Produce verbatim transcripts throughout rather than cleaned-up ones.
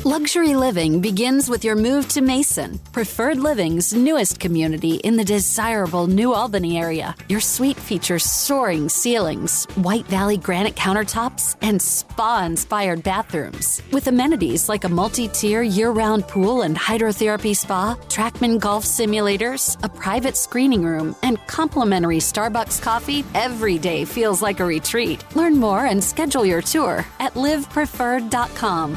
Luxury living begins with your move to Mason, Preferred Living's newest community in the desirable New Albany area. Your suite features soaring ceilings, White Valley granite countertops, and spa-inspired bathrooms. With amenities like a multi-tier year-round pool and hydrotherapy spa, Trackman golf simulators, a private screening room, and complimentary Starbucks coffee, every day feels like a retreat. Learn more and schedule your tour at live preferred dot com.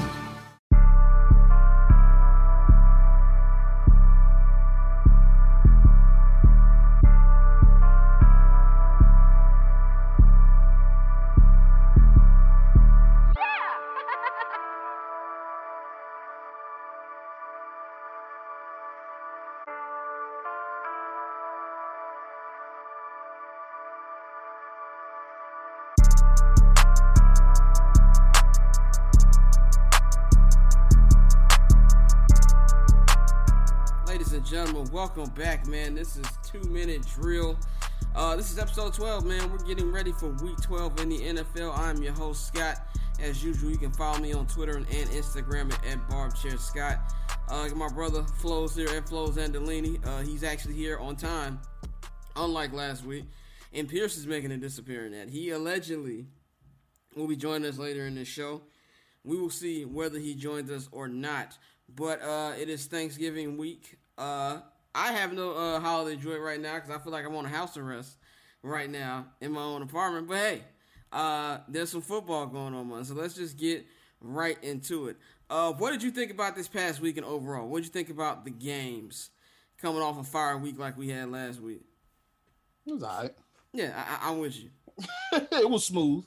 Gentlemen, welcome back, man. This is Two Minute Drill. Uh, this is episode twelve, man. We're getting ready for week twelve in the N F L. I'm your host, Scott. As usual, you can follow me on Twitter and Instagram at, at BarbChairScott. Uh, my brother Flows here at Flows Andolini. Uh, he's actually here on time, unlike last week. And Pierce is making a disappearing at. He allegedly will be joining us later in this show. We will see whether he joins us or not. But uh, it is Thanksgiving week. Uh, I have no uh, holiday joy right now because I feel like I'm on a house arrest right now in my own apartment. But hey, uh, there's some football going on, man. So let's just get right into it. Uh, what did you think about this past weekend overall? What did you think about the games coming off a fire week like we had last week? It was all right. Yeah, I, I'm with you. It was smooth.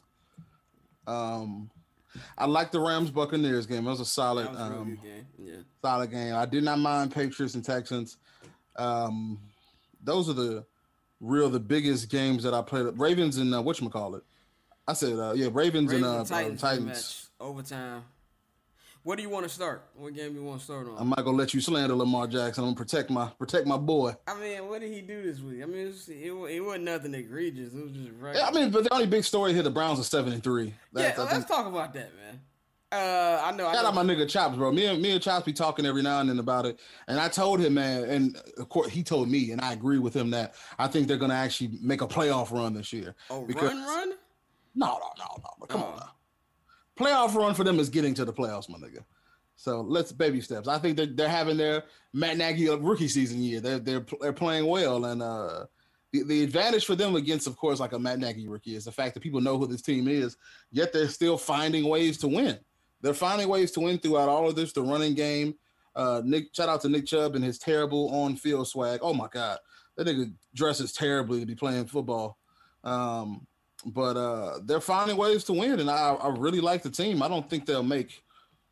Um, I liked the Rams Buccaneers game. It was a solid, that was a real um, good game. Yeah, solid game. I did not mind Patriots and Texans. Um, those are the real the biggest games that I played. Ravens and uh, whatchamacallit. I said, uh, yeah, Ravens, Ravens and uh, and Titans. uh, Titans. Match, overtime. What do you want to start? What game do you want to start on? I'm not gonna let you slander Lamar Jackson. I'm gonna protect my protect my boy. I mean, what did he do this week? I mean, it, was, it, it wasn't nothing egregious. It was just right. Yeah, I mean, but the only big story here, the Browns are seven and three. Yeah, let's think, talk about that, man. Uh, I know. I shout know. out my nigga Chops, bro. Me and me and Chops be talking every now and then about it, and I told him, man, and of course he told me, and I agree with him that I think they're gonna actually make a playoff run this year. Oh, because, run, run? No, no, no, no. But come oh. on now. Playoff run for them is getting to the playoffs, my nigga. So let's baby steps. I think they're, they're having their Matt Nagy rookie season year. They're they're they're playing well, and uh, the the advantage for them against, of course, like a Matt Nagy rookie is the fact that people know who this team is. Yet they're still finding ways to win. They're finding ways to win throughout all of this. The running game. Uh, Nick, shout out to Nick Chubb and his terrible on-field swag. Oh my God, that nigga dresses terribly to be playing football. Um, but uh, they're finding ways to win, and I, I really like the team. I don't think they'll make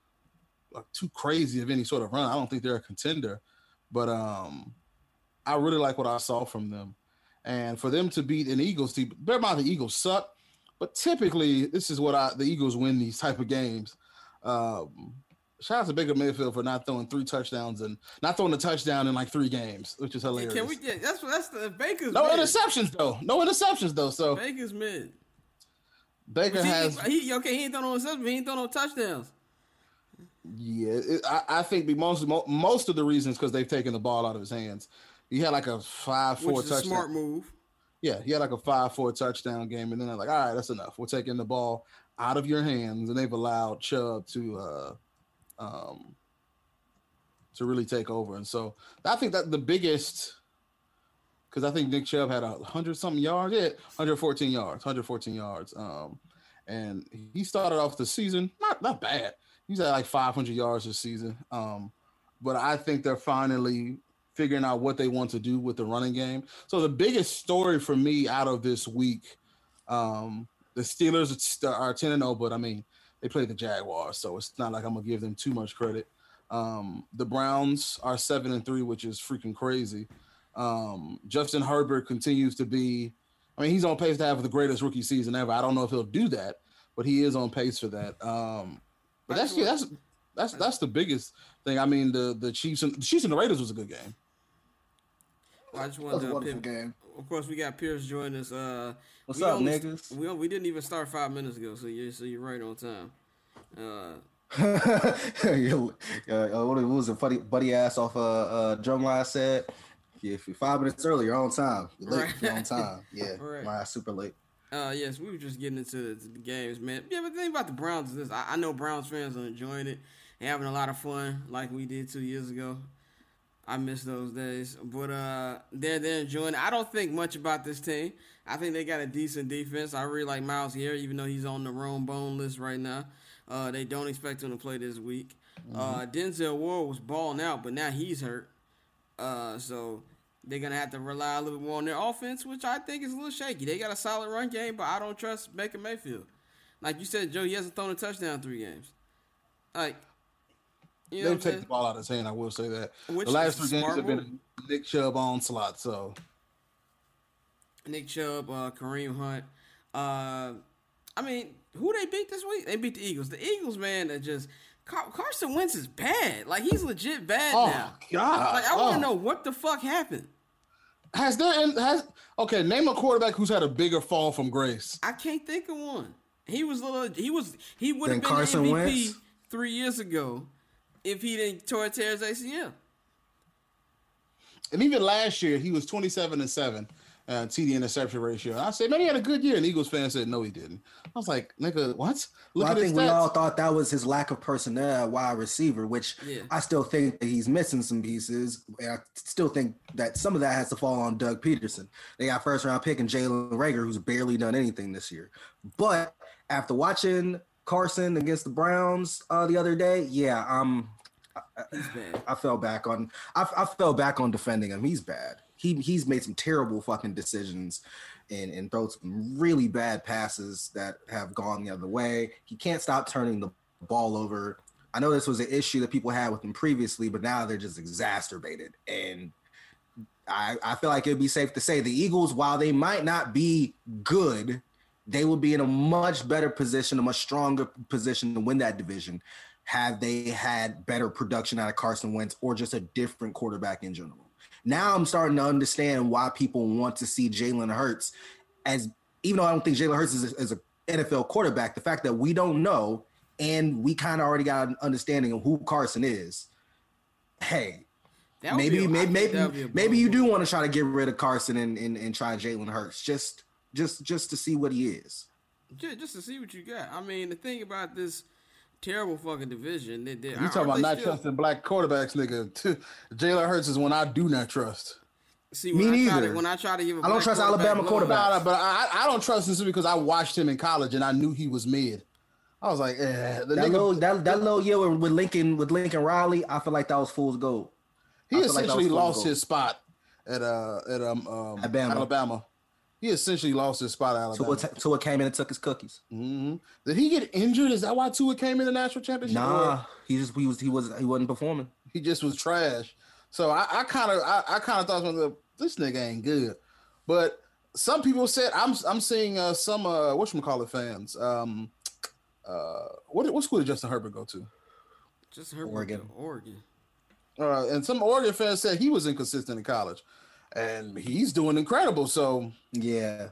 too crazy of any sort of run. I don't think they're a contender, but um, I really like what I saw from them. And for them to beat an Eagles team, bear in mind the Eagles suck, but typically this is what I the Eagles win these type of games. Um, shout out to Baker Mayfield for not throwing three touchdowns and not throwing a touchdown in like three games, which is hilarious. Can we get that's that's the Baker's no mid. interceptions though, no interceptions though. So Baker's mid. Baker he, has he okay. He ain't throw no interceptions. He ain't throw no touchdowns. Yeah, it, I, I think the most most of the reasons because they've taken the ball out of his hands. He had like a five four Which is touchdown. A smart move. Yeah, he had like a five four touchdown game, and then they're like, all right, that's enough. We're taking the ball out of your hands, and they've allowed Chubb to uh, um, to really take over. And so I think that the biggest, because I think Nick Chubb had a hundred something yards, yeah, one hundred fourteen yards, one hundred fourteen yards, um, and he started off the season not not bad. He's at like five hundred yards this season. Um, but I think they're finally figuring out what they want to do with the running game. So the biggest story for me out of this week, um, the Steelers are ten and oh, but I mean, they played the Jaguars, so it's not like I'm going to give them too much credit. Um, the Browns are seven and three, which is freaking crazy. Um, Justin Herbert continues to be, I mean, he's on pace to have the greatest rookie season ever. I don't know if he'll do that, but he is on pace for that. Um, But that's yeah, that's that's that's the biggest thing. I mean, the the Chiefs and the Chiefs and the Raiders was a good game. Well, I just wanted to pivot. Game. Of course, we got Pierce joining us. Uh, What's we up, only, niggas? We we didn't even start five minutes ago, so you so you're right on time. Uh, uh, what was it? Funny buddy ass off a uh, uh, drumline said, "If you're five minutes early, you're on time. You're late, right. You're on time. Yeah, right. My ass super late." Uh, yes, we were just getting into the, the games, man. Yeah, but the thing about the Browns is this: I, I know Browns fans are enjoying it and having a lot of fun, like we did two years ago. I miss those days, but uh, they're they're enjoying it. I don't think much about this team. I think they got a decent defense. I really like Myles Garrett, even though he's on the Rome Bone list right now. Uh, they don't expect him to play this week. Mm-hmm. Uh, Denzel Ward was balling out, but now he's hurt. Uh, so. They're going to have to rely a little bit more on their offense, which I think is a little shaky. They got a solid run game, but I don't trust Baker Mayfield. Like you said, Joe, he hasn't thrown a touchdown in three games. Like, you know They've taken the ball out of his hand, I will say that. Which the last three games have been Nick Chubb onslaught, so. Nick Chubb, uh, Kareem Hunt. Uh, I mean, who they beat this week? They beat the Eagles. The Eagles, man, are just – Car- Carson Wentz is bad. Like, he's legit bad oh, now. God. Like, I want to oh. know what the fuck happened. Has there has okay? Name a quarterback who's had a bigger fall from grace. I can't think of one. He was little. He was. He would have been Carson the M V P Wentz? three years ago if he didn't tore tear his A C L. And even last year, he was twenty-seven and seven. Uh, T D interception ratio. I said, man, he had a good year. And Eagles fans said, no, he didn't. I was like, nigga, what? Look well, at I his think we stats. all thought that was his lack of personnel at wide receiver, which yeah. I still think that he's missing some pieces. And I still think that some of that has to fall on Doug Peterson. They got first round pick and Jalen Reagor, who's barely done anything this year. But after watching Carson against the Browns uh, the other day, yeah, um, I, he's bad. I fell back on. I, I fell back on defending him. He's bad. He he's made some terrible fucking decisions and, and throw some really bad passes that have gone the other way. He can't stop turning the ball over. I know this was an issue that people had with him previously, but now they're just exacerbated. And I, I feel like it'd be safe to say the Eagles, while they might not be good, they will be in a much better position, a much stronger position to win that division had they had better production out of Carson Wentz or just a different quarterback in general. Now I'm starting to understand why people want to see Jalen Hurts as, even though I don't think Jalen Hurts is a, is a N F L quarterback, the fact that we don't know and we kind of already got an understanding of who Carson is. Hey, maybe, a, maybe, maybe, maybe you do want to try to get rid of Carson and, and, and try Jalen Hurts just, just, just to see what he is. Just, just to see what you got. I mean, the thing about this terrible fucking division. They, they, you talking about not still... trusting black quarterbacks, nigga. Jalen Hurts is one I do not trust. See, when Me I neither. To, when I try to give, a I don't trust Alabama quarterbacks. No, but I, I don't trust him because I watched him in college and I knew he was mid. I was like, eh. The that, nigga, little, that, that little year with Lincoln with Lincoln Riley, I feel like that was fool's gold. He essentially like lost his spot at uh at um, um Alabama. Alabama. He essentially lost his spot at Alabama. Tua, Tua came in and took his cookies. Mm-hmm. Did he get injured? Is that why Tua came in the national championship? Nah, or? he just he was he was he wasn't performing. He just was trash. So I kind of I, I kind of thought this nigga ain't good. But some people said I'm I'm seeing uh, some uh, whatchamacallit fans. Um, uh, what what school did Justin Herbert go to? Justin Herbert, Oregon. Oregon. Uh, and some Oregon fans said he was inconsistent in college. And he's doing incredible. So yeah,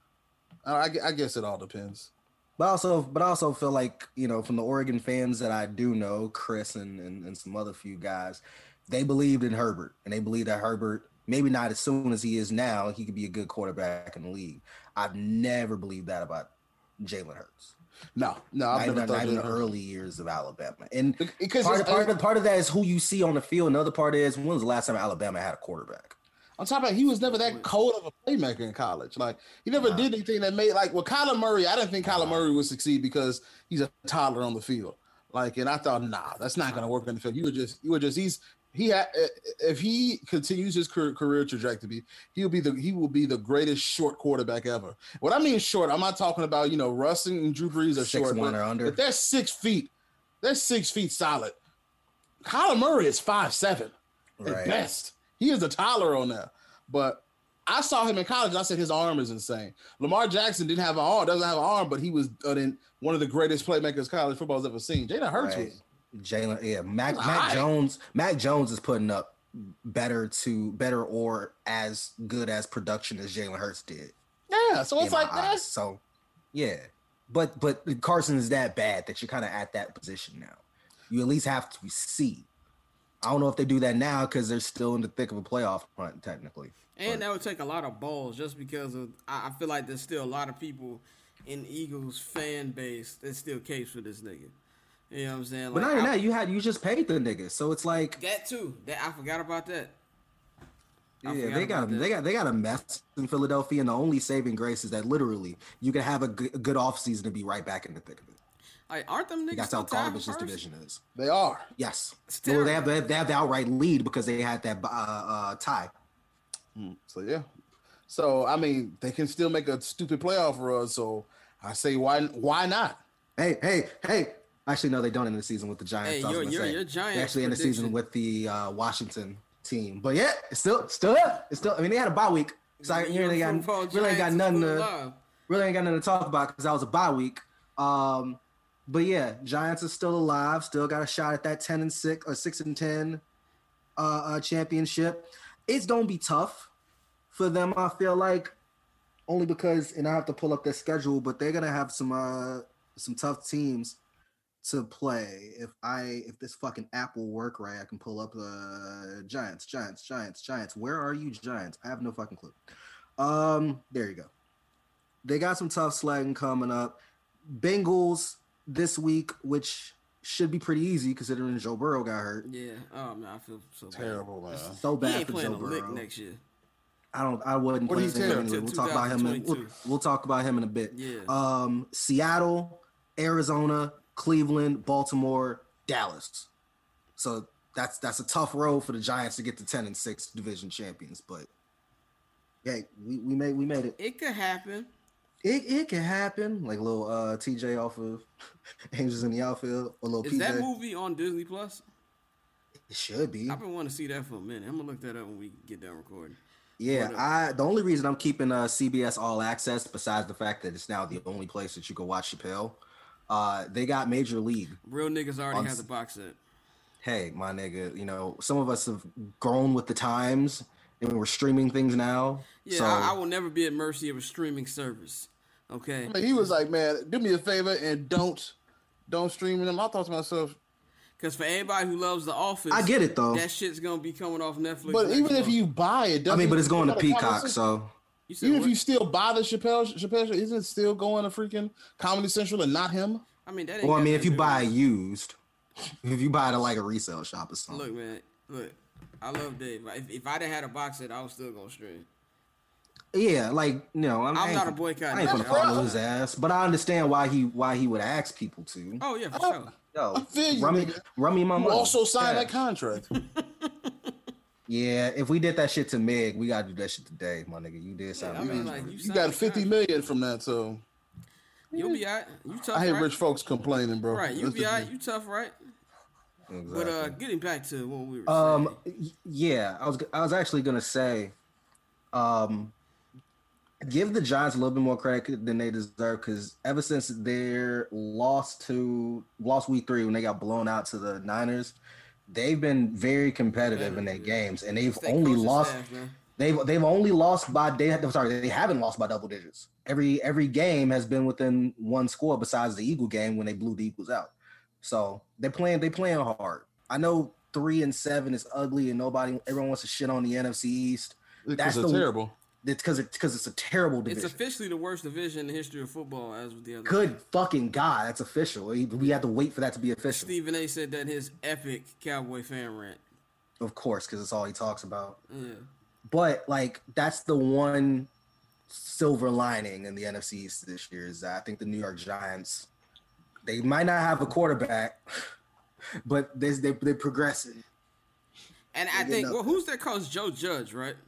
I, I guess it all depends. But also, but I also feel like, you know, from the Oregon fans that I do know, Chris and, and, and some other few guys, they believed in Herbert, and they believe that Herbert, maybe not as soon as he is now, he could be a good quarterback in the league. I've never believed that about Jalen Hurts. No, no, I've not never even, thought not in the early years of Alabama. And because part, of, part, of, part of that is who you see on the field. Another part is, when was the last time Alabama had a quarterback? On top of that, he was never that cold of a playmaker in college. Like, he never nah. did anything that made, like, with Kyler Murray, I didn't think Kyler nah. Murray would succeed because he's a toddler on the field. Like, and I thought, nah, that's not going to work in the field. You were just, you were just, he's, he had, if he continues his career, career trajectory, he'll be the, he will be the greatest short quarterback ever. What I mean short, I'm not talking about, you know, Russ and Drew Brees are six short. One but, or under. but they're six feet. They're six feet solid. Kyler Murray is five seven right. at best. He is a toddler on there. But I saw him in college, and I said his arm is insane. Lamar Jackson didn't have an arm, doesn't have an arm, but he was uh, in one of the greatest playmakers college football's ever seen. Jalen Hurts right. was. Jalen, yeah, Mac, Mac Jones. Mac Jones is putting up better to better or as good as production as Jalen Hurts did. Yeah, so it's like that. So, yeah, but but Carson is that bad that you're kind of at that position now. You at least have to see. I don't know if they do that now because they're still in the thick of a playoff hunt, technically. And but. that would take a lot of balls just because of I, I feel like there's still a lot of people in the Eagles fan base that still capes for this nigga. You know what I'm saying? Like, but not even I, that, you had you just paid the nigga, so it's like that too. That I forgot about that. I yeah, they got they got they got a mess in Philadelphia, and the only saving grace is that literally you can have a good, a good offseason and be right back in the thick of it. Like, aren't them niggas That's how still tied garbage for this first? division is. They are. Yes. Still- Well, they have, they have they have the outright lead because they had that uh, uh, tie. So yeah. So I mean, they can still make a stupid playoff run. So I say, why why not? Hey, hey, hey. Actually, no, they don't end the season with the Giants. Hey, I was your- gonna your- say. your Giants They actually end the season prediction. with the uh, Washington team. But yeah, it's still, still up. It's still. I mean, they had a bye week, so I Your really got football really ain't got Giants nothing is to alive. really ain't got nothing to talk about because that was a bye week. Um, but yeah, Giants are still alive. Still got a shot at that ten and six or six and ten uh, uh, championship. It's gonna be tough for them. I feel like only because, and I have to pull up their schedule, but they're gonna have some uh some tough teams to play. If I if this fucking app will work right, I can pull up the uh, Giants, Giants, Giants, Giants. Where are you, Giants? I have no fucking clue. Um, there you go. They got some tough sledding coming up. Bengals this week, which should be pretty easy considering Joe Burrow got hurt. Yeah. Oh man, I feel so bad. Terrible, man. So He bad ain't for playing Joe a lick Burrow. next year. I don't. I wouldn't What play do you him care? anyway. We'll Till talk about him. In, we'll, twenty twenty-two. we'll talk about him in a bit. Yeah. Um, Seattle, Arizona, Cleveland, Baltimore, Dallas. So that's that's a tough road for the Giants to get to ten and six division champions. But hey, we, we made we made it. It could happen. It it can happen. Like little uh, T J off of Angels in the Outfield, or little Is P J. that movie on Disney Plus? It should be. I've been wanting to see that for a minute. I'm gonna look that up when we get done recording. Yeah, What up? I the only reason I'm keeping uh, C B S All Access, besides the fact that it's now the only place that you can watch Chappelle, uh, they got Major League. Real niggas already On have s- the box set. Hey, my nigga, you know, some of us have grown with the times and we're streaming things now. Yeah, so I, I will never be at mercy of a streaming service. Okay. I mean, he was like, man, do me a favor and don't don't stream them. I thought to myself, Because for everybody who loves The Office, I get it though. that shit's gonna be coming off Netflix. but next even if month. you buy it, I doesn't mean, but it's it going to go to Peacock, Comedy Central? so you said Even what? if you still buy the Chappelle, Chappelle, Show, isn't it still going to freaking Comedy Central and not him? I mean, that ain't well, I got mean, nothing if you to do buy with it. used, if you buy it at like a resale shop or something. Look, man, look, I love Dave. If, if I didn't have a box set, I was still gonna stream. Yeah, like you know, I'm, I'm I ain't- not a boycott I ain't gonna nigga. follow his ass, but I understand why he why he would ask people to. Oh yeah, for Oh. sure. Yo, I feel you, run me, nigga. run me my You money. also signed that Cash. contract. Yeah, if we did that shit to Meg, we gotta do that shit today, my nigga. You did Yeah, something. I mean, like you, You signed got the fifty contract. million from that, so You'll be alright. You tough, I hate right? rich folks complaining, bro. Right, you That's be the- alright. You tough, right? Exactly. But uh, getting back to what we were Um, saying. y- yeah, I was I was actually gonna say, um, give the Giants a little bit more credit than they deserve because ever since their loss to lost week three when they got blown out to the Niners, they've been very competitive in their games, and they've Stay only coaching lost. staff, man. They've they've only lost by they I'm sorry they haven't lost by double digits. Every every game has been within one score besides the Eagle game when they blew the Eagles out. So they're playing they playing hard. I know three and seven is ugly and nobody everyone wants to shit on the N F C East. Because That's it's the- terrible. It's because it, because it's a terrible It's division. officially the worst division in the history of football, as with the other. Good fucking God, that's official. We, we have to wait for that to be official. Stephen A. said that in his epic Cowboy fan rant. Of course, because it's all he talks about. Yeah. But like that's the one silver lining in the N F C East this year is that I think the New York Giants they might not have a quarterback, but they they they're progressing. And I They think, get well, nothing. who's their coach? Joe Judge, right?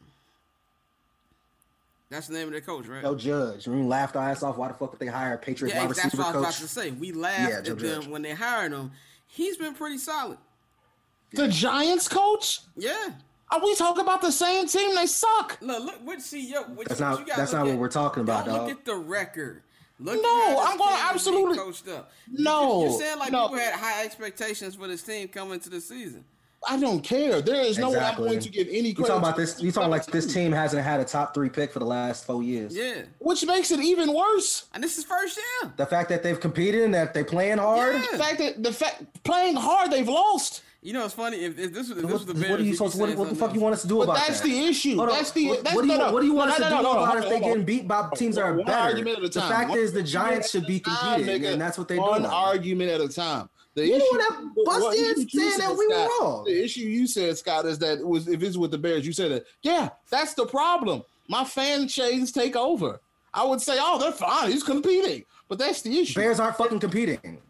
That's the name of their coach, right? Joe Judge, we laughed our ass off. Why the fuck would they hire a Patriots yeah, wide that's receiver what I was coach? about to say. We laughed Yeah, Joe at them Judge. when they hired him. He's been pretty solid. The Giants coach? Yeah. Are we talking about the same team? They suck. Look, look, what see yo, what That's you, not- you gotta that's look not what at- we're talking about, Don't dog. look at the record. Look No, at how this I'm gonna team is being absolutely- coached up. No, you, you saying like no. people had high expectations for this team coming into the season. I don't care. There is no Exactly. way I'm going to give any credit. You talking about this? You talking like this team hasn't had a top three pick for the last four years? Yeah. Which makes it even worse. And this is first year. The fact that they've competed and that they playing hard. Yeah. The fact that the fact playing hard, they've lost. You know, it's funny if, if this was if this What, was the Bears. what are you you'd be supposed? What, saying what the fuck something you want us to do But about that's that? the issue. Hold on. That's the. What, That's, what do you no, no. What do you want no, us no, to no, do no, no, about no, if they no, getting no. beat by teams that are One better? argument at a The time. fact One is, the argument Giants at should be a time, competing, nigga. and that's what they're One doing. argument at a time. The You issue, the one that what busted you- in you saying said, that we were Scott, wrong. The issue you said, Scott, is that it was if it's with the Bears, you said that. Yeah, that's the problem. My fan shades take over. I would say, oh, they're fine. He's competing, but that's the issue. Bears aren't fucking competing.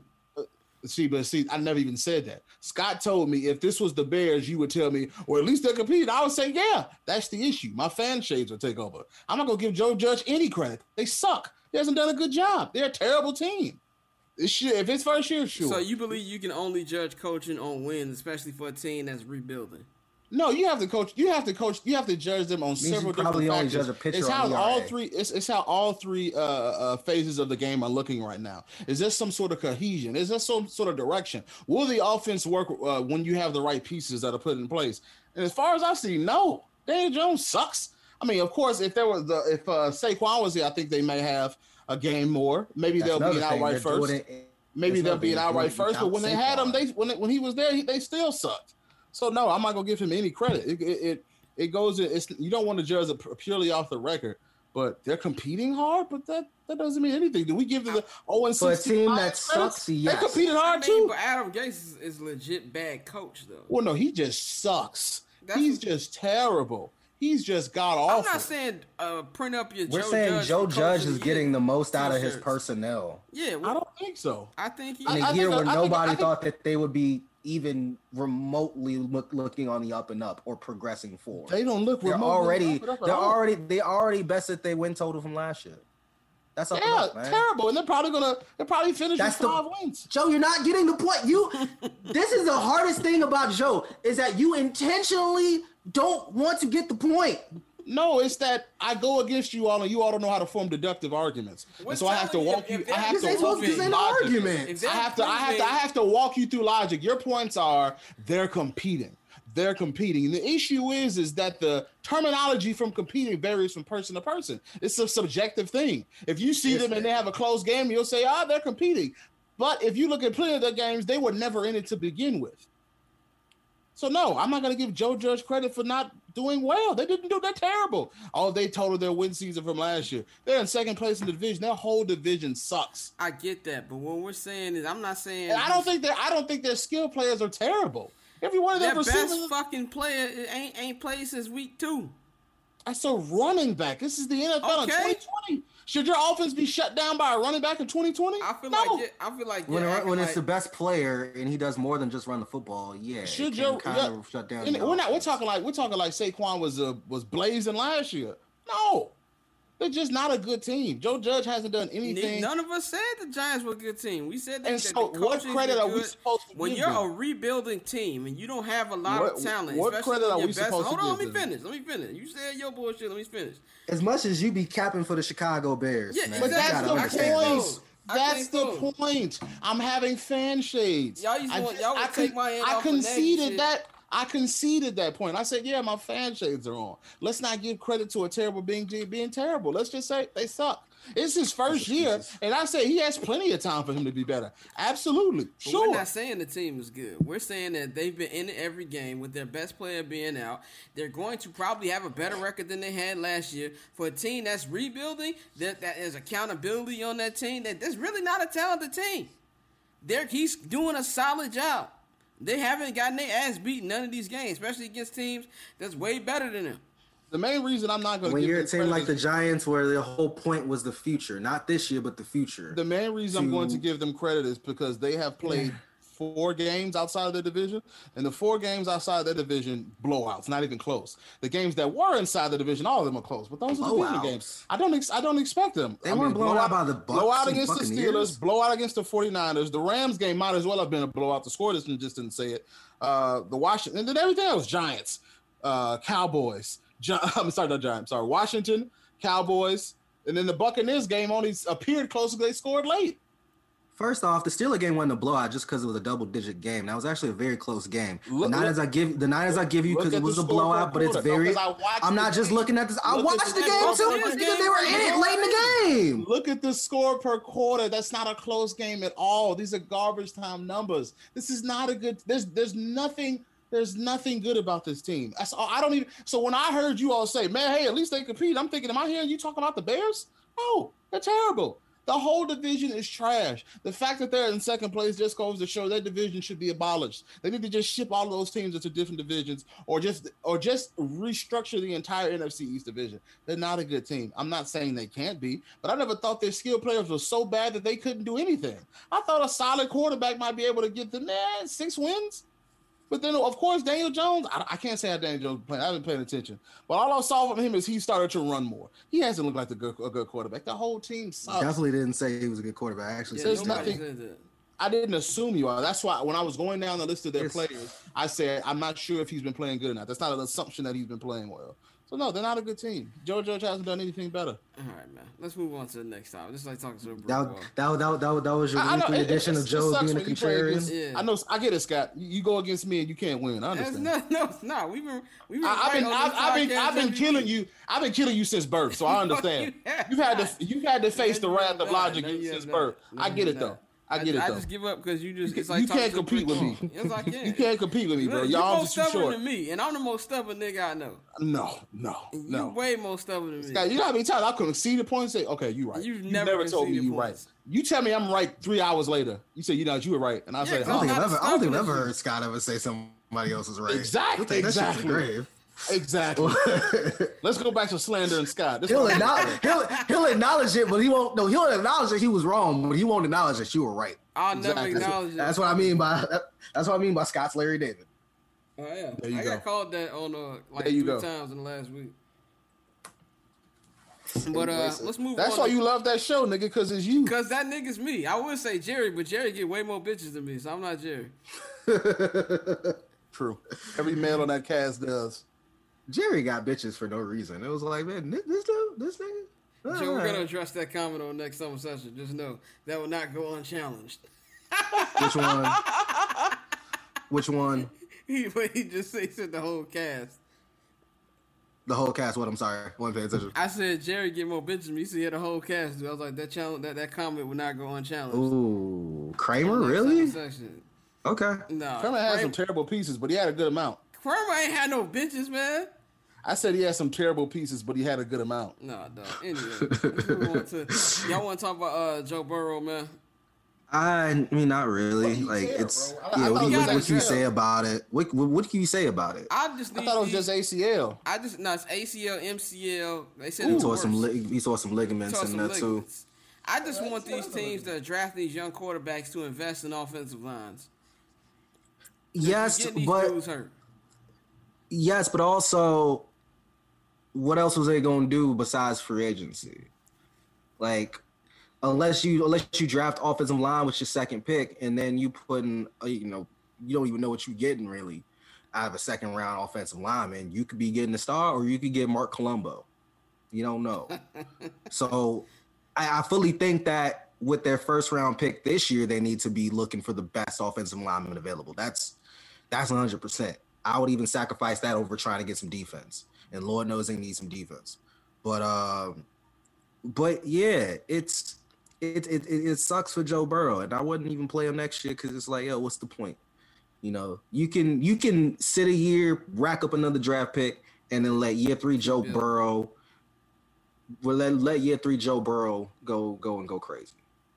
See, but see, I never even said that. Scott told me if this was the Bears, you would tell me, or at least they're competing. I would say, yeah, that's the issue. My fan shades will take over. I'm not gonna give Joe Judge any credit. They suck. He hasn't done a good job. They're a terrible team. This shit, if it's first year, sure. So you believe you can only judge coaching on wins, especially for a team that's rebuilding? No, you have to coach. You have to coach. You have to judge them on Means several you probably different only factors. judge a pitcher It's on how E R A. all three. It's, it's how all three uh, uh, phases of the game are looking right now. Is there some sort of cohesion? Is there some sort of direction? Will the offense work uh, when you have the right pieces that are put in place? And as far as I see, no. Daniel Jones sucks. I mean, of course, if there was the if uh, Saquon was here, I think they may have a game more. Maybe That's they'll be an another thing. outright They're first. doing it- Maybe that's they'll another be thing. an They're doing outright it first. But without when they had him, Saquon. they when it, when he was there, he, they still sucked. So no, I'm not gonna give him any credit. It it it, it goes. It's you don't want to judge it purely off the record, but they're competing hard. But that that doesn't mean anything. Do we give them the oh and For a sixteen team Lions that credit? sucks, yes. They competed I hard mean, too. but Adam Gase is, is legit bad coach though. Well, no, he just sucks. That's He's what- just terrible. He's just god awful. I'm not saying uh, print up your. We're Joe saying Judge Joe for Judge coach of is the getting year the most out of his t-shirts. personnel Yeah, I well, don't think so. I think he. in I- a I year think- where I think- nobody I think- thought that they would be even remotely look, looking on the up and up or progressing forward. They don't look They're remotely already up and up at they're all. already they already bested their win total from last year. That's up and Yeah, up, man. terrible. And they're probably gonna they're probably finish That's with the- five wins. Joe, you're not getting the point. You this is the hardest thing about Joe is that you intentionally don't want to get the point. No, it's that I go against you all, and you all don't know how to form deductive arguments. We're And so I have to telling you, walk if- you. if I they're- have This to ain't walk supposed you to through be an logic. argument. If I they're have to. I have to. I proving- have to walk you through logic. Your points are they're competing. They're competing. And the issue is, is that the terminology from competing varies from person to person. It's a subjective thing. If you see Yes, them and they man. have a close game, you'll say, "Ah, they're competing." But if you look at plenty of their games, they were never in it to begin with. So no, I'm not going to give Joe Judge credit for not doing well. They didn't do. They're terrible. Oh, they totaled their win season from last year. They're in second place in the division. Their whole division sucks. I get that, but what we're saying is, I'm not saying. And I don't think that. I don't think their skill players are terrible. Every one of their their receivers. best fucking player ain't ain't played since week two. That's a running back. This is the N F L in Okay. twenty twenty. Should your offense be shut down by a running back in twenty twenty? I feel no. like it, I feel like When, they're when acting it's like, the best player and he does more than just run the football, yeah, Should it your can kind yeah, of shut down. and the we're not. We're offense. talking like we're talking like Saquon was uh, was blazing last year. No, they're just not a good team. Joe Judge hasn't done anything. none of us said the Giants were a good team. We said that, And that so the what coaching credit is are we good. supposed to When give you're them? a rebuilding team and you don't have a lot What- of talent, what especially credit are your we best. supposed to Hold on, give let me them? finish. Let me finish. You said your bullshit. Let me finish. As much as you be capping for the Chicago Bears, Yeah, man, But you that's exactly. the gotta I understand can't point. go. this. I That's can't the go. point. I'm having fan shades. Y'all used to I want- just- y'all would I take my hand I off of Nagy conceded shit. that. I conceded that point. I said, yeah, my fan shades are on. Let's not give credit to a terrible being being terrible. Let's just say they suck. It's his first year, and I say he has plenty of time for him to be better. Absolutely, But sure. we're not saying the team is good. We're saying that they've been in it every game with their best player being out. They're going to probably have a better record than they had last year. For a team that's rebuilding, that, that is accountability on that team. That that's really not a talented team. They're, he's doing a solid job. They haven't gotten their ass beaten none of these games, especially against teams that's way better than them. The main reason I'm not going to When give you're a them team credit like the is- Giants, where the whole point was the future, not this year, but the future. The main reason I'm to- going to give them credit is because they have played four games outside of the division, and the four games outside of the division, blowouts, not even close. The games that were inside the division, all of them are close, but those are division Blowouts. games. I don't, ex- I don't expect them. They I weren't blown out by the Bucks blowout and against the Buccaneers. Steelers, blowout against the 49ers. The Rams game might as well have been a blowout. The score just just didn't say it. Uh, the Washington, and then everything else, Giants, uh, Cowboys. Gi- I'm sorry, not Giants. Sorry, Washington, Cowboys, and then the Buccaneers game only appeared close because they scored late. First off, the Steelers game wasn't a blowout just because it was a double-digit game. That was actually a very close game. Look, the Niners look, I give the Niners I give you because it was a blowout, but it's very. No, I'm not just game. looking at this. I Look watched the, the game too because they were in it late in the game. Look at the score per quarter. That's not a close game at all. These are garbage time numbers. This is not a good. There's there's nothing. There's nothing good about this team. That's all, I don't even. So when I heard you all say, "Man, hey, at least they compete," I'm thinking, am I hearing you talking about the Bears? No, they're terrible. The whole division is trash. The fact that they're in second place just goes to show that division should be abolished. They need to just ship all of those teams into different divisions, or just or just restructure the entire N F C East division. They're not a good team. I'm not saying they can't be, but I never thought their skill players were so bad that they couldn't do anything. I thought a solid quarterback might be able to get them eh, six wins. But then, of course, Daniel Jones, I, I can't say how Daniel Jones is playing. I haven't paid attention. But all I saw from him is he started to run more. He hasn't looked like a good, a good quarterback. The whole team sucks. Definitely didn't say he was a good quarterback. I actually, Yeah, There's nobody nothing. said that. I didn't assume you are. That's why when I was going down the list of their Yes. players, I said, I'm not sure if he's been playing good or not. That's not an assumption that he's been playing well. So, no, they're not a good team. Joe Judge hasn't done anything better. All right, man. Let's move on to the next topic. Just like talking to a brick that, wall. that, that, that, that was your I, I know, weekly it- edition it- of it Joe sucks being a when you play contrarian. against- Yeah. I know. I get it, Scott. You, you go against me and you can't win. I That's understand. not, no, it's not. We've been, we've been I, I've right been, on I've, this I've been, podcast I've been every killing week. you. I've been killing you since birth, so I understand. You have You've had not. to, you've had to face No, the you wrath have of not. logic No, you since have birth. not. I No, get you it have though. not. I get it I though. just give up because you just, You it's like you talking can't to a compete brick with wall. me. Yes, I can. You can't compete with me, bro. Look, Your you more arms are too stubborn short. than me, and I'm the most stubborn nigga I know. No, no, You no. way more stubborn than me. Scott, you gotta be tired. I couldn't see the point and say, okay, you right. You've You never never told me conceded you right. points. You tell me I'm right three hours later. You say, you know, you were right. And I Yeah, say, 'cause I don't huh? think I'm I've not ever, I don't think stopping I've ever you. heard Scott ever say somebody else is right. Exactly, He'll take that shit to the exactly. grave. Exactly. Let's go back to slander and Scott. This He'll one- acknowledge, he'll, he'll acknowledge it, but he won't. No, he'll acknowledge that he was wrong, but he won't acknowledge that you were right. I'll Exactly. never acknowledge it. That's what I mean by that's what I mean by Scott's Larry David. Oh, yeah. There you I go. got called that on uh, like There you three go. times in the last week. But uh, let's move That's on. why you love that show, nigga, because it's you. Because that nigga's me. I would say Jerry, but Jerry get way more bitches than me, so I'm not Jerry. True. Every male on that cast does. Jerry got bitches for no reason. It was like, man, this this dude, this nigga. Joe, we're Alright. going to address that comment on next summer session. Just know that will not go unchallenged. Which one? Which one? He, what he just said, he said the whole cast. The whole cast. What? I'm sorry. I wasn't paying attention. I said Jerry get more bitches than me. He said the whole cast. Dude. I was like, that challenge, that, that comment would not go unchallenged. Ooh, Kramer, Next really? summer session. Okay. No. Kramer had some Kramer, terrible pieces, but he had a good amount. Kramer ain't had no bitches, man. I said he had some terrible pieces, but he had a good amount. No, dog. Anyway, let's move on to, y'all want to talk about uh, Joe Burrow, man? I mean, not really. What do you Like, care, it's bro? I- I yeah. thought What, it do you, was what, what just can you A C L. say about it? What, what what can you say about it? I just I need thought it was these- just A C L. I just no, it's A C L, M C L. They said He it's tore worse. some li- he saw some ligaments Tore in some there too. ligaments. I just want these teams that draft these young quarterbacks to invest in offensive lines. Yes, Getting these but dudes hurt. yes, but also, what else was they gonna do besides free agency? Like, unless you unless you draft offensive line with your second pick, and then you put in, uh, you know, you don't even know what you're getting really out of a second round offensive lineman. You could be getting a star, or you could get Mark Colombo. You don't know. So, I, I fully think that with their first round pick this year, they need to be looking for the best offensive lineman available. That's that's one hundred percent. I would even sacrifice that over trying to get some defense. And Lord knows they need some defense. But um, but yeah, it's it it it, it sucks for Joe Burrow, and I wouldn't even play him next year because it's like, yo, what's the point? You know, you can you can sit a year, rack up another draft pick, and then let year three Joe Yeah. Burrow. Well, let let year three Joe Burrow go go and go crazy.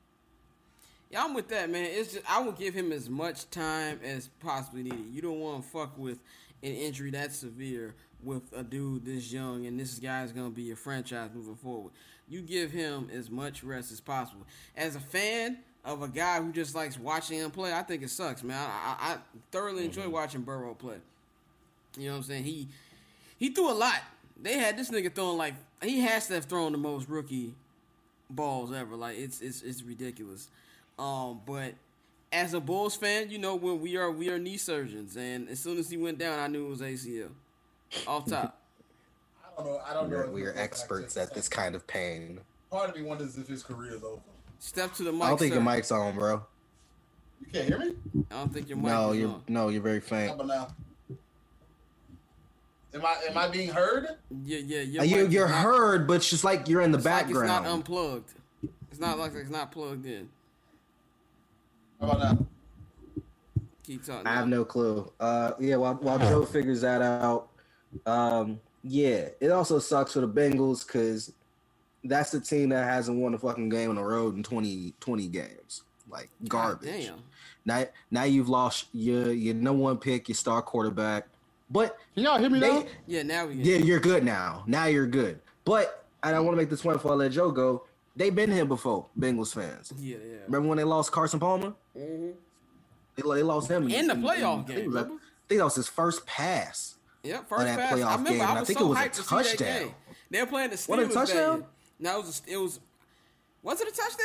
Yeah, I'm with that, man. It's just I would give him as much time as possibly needed. You don't want to fuck with an injury that severe with a dude this young, and this guy's gonna be a franchise moving forward. You give him as much rest as possible. As a fan of a guy who just likes watching him play, I think it sucks, man. I, I, I thoroughly enjoy watching Burrow play. You know what I'm saying? He he threw a lot. They had this nigga throwing like he has to have thrown the most rookie balls ever. Like it's it's it's ridiculous. Um, but as a Bulls fan, you know when we are we are knee surgeons, and as soon as he went down, I knew it was A C L. Off top. I don't know. I don't We're, we are experts at this kind of pain. Part of me wonders if his career is over. Step to the mic. I don't think sir. your mic's on, bro. You can't hear me? I don't think your mic No, is you're on. no, you're very How faint. about now? Am I am I being heard? Yeah, yeah. Your Uh, you, mic you're is not, heard, but it's just like you're in the it's like background. it's not unplugged. It's not like it's not plugged in. How about now? Keep talking. I have now. no clue. Uh, yeah, while while Joe figures that out, um, yeah, it also sucks for the Bengals because that's the team that hasn't won a fucking game on the road in twenty, twenty games. Like garbage. God damn. Now, now you've lost your your number one pick, your star quarterback. But Can y'all hear me they, now? Yeah, now we. yeah, you're good now. Now you're good. But and I want to make this point before I let Joe go. They've been here before, Bengals fans. Yeah, yeah. Remember when they lost Carson Palmer? Mm-hmm. They, they lost him In the playoff I think game, it was like- remember? I think that was his first pass. Yep, on first that pass. I playoff remember game, I and I was think so it was a hyped to see that touchdown. game. They were playing the Steelers. Was it a touchdown? That year. No, it was. It was. Was it a touchdown?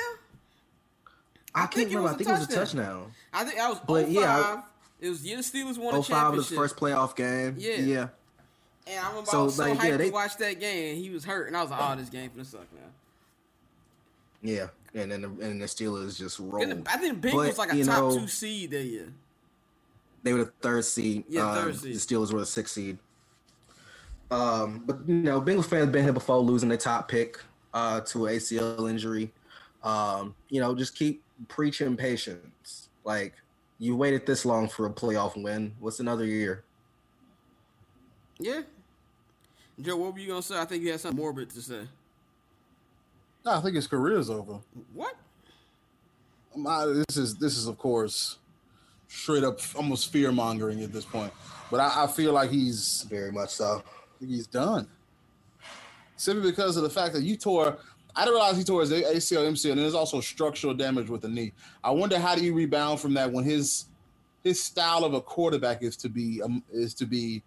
I, I can't think it remember. was I a think it was a touchdown. touchdown. I think I was. But, But yeah, yeah, I- it was year the Steelers won a oh five was championship. his first playoff game. Yeah. Yeah. And I remember So, I was so like, hyped yeah, they- to watch that game. And he was hurt, and I was like, "Oh, this game finna suck now." Yeah. And then the, and the Steelers just rolled. Then the, I think the Bengals But, was like a you top know, two seed that year. They were the third seed. Yeah, Um, third seed. The Steelers were the sixth seed. Um, but you know, Bengals fans been here before losing their top pick uh, to an A C L injury. Um, you know, just keep preaching patience. Like you waited this long for a playoff win. What's another year? Yeah. Joe, what were you gonna say? I think you had something morbid to say. No, I think his career's over. What? My, this is this is of course straight up almost fear mongering at this point, but I, I feel like he's Very much so. he's done. Simply because of the fact that you tore. I didn't realize he tore his A C L, M C L, and there's also structural damage with the knee. I wonder how do you rebound from that when his his style of a quarterback is to be um, is to be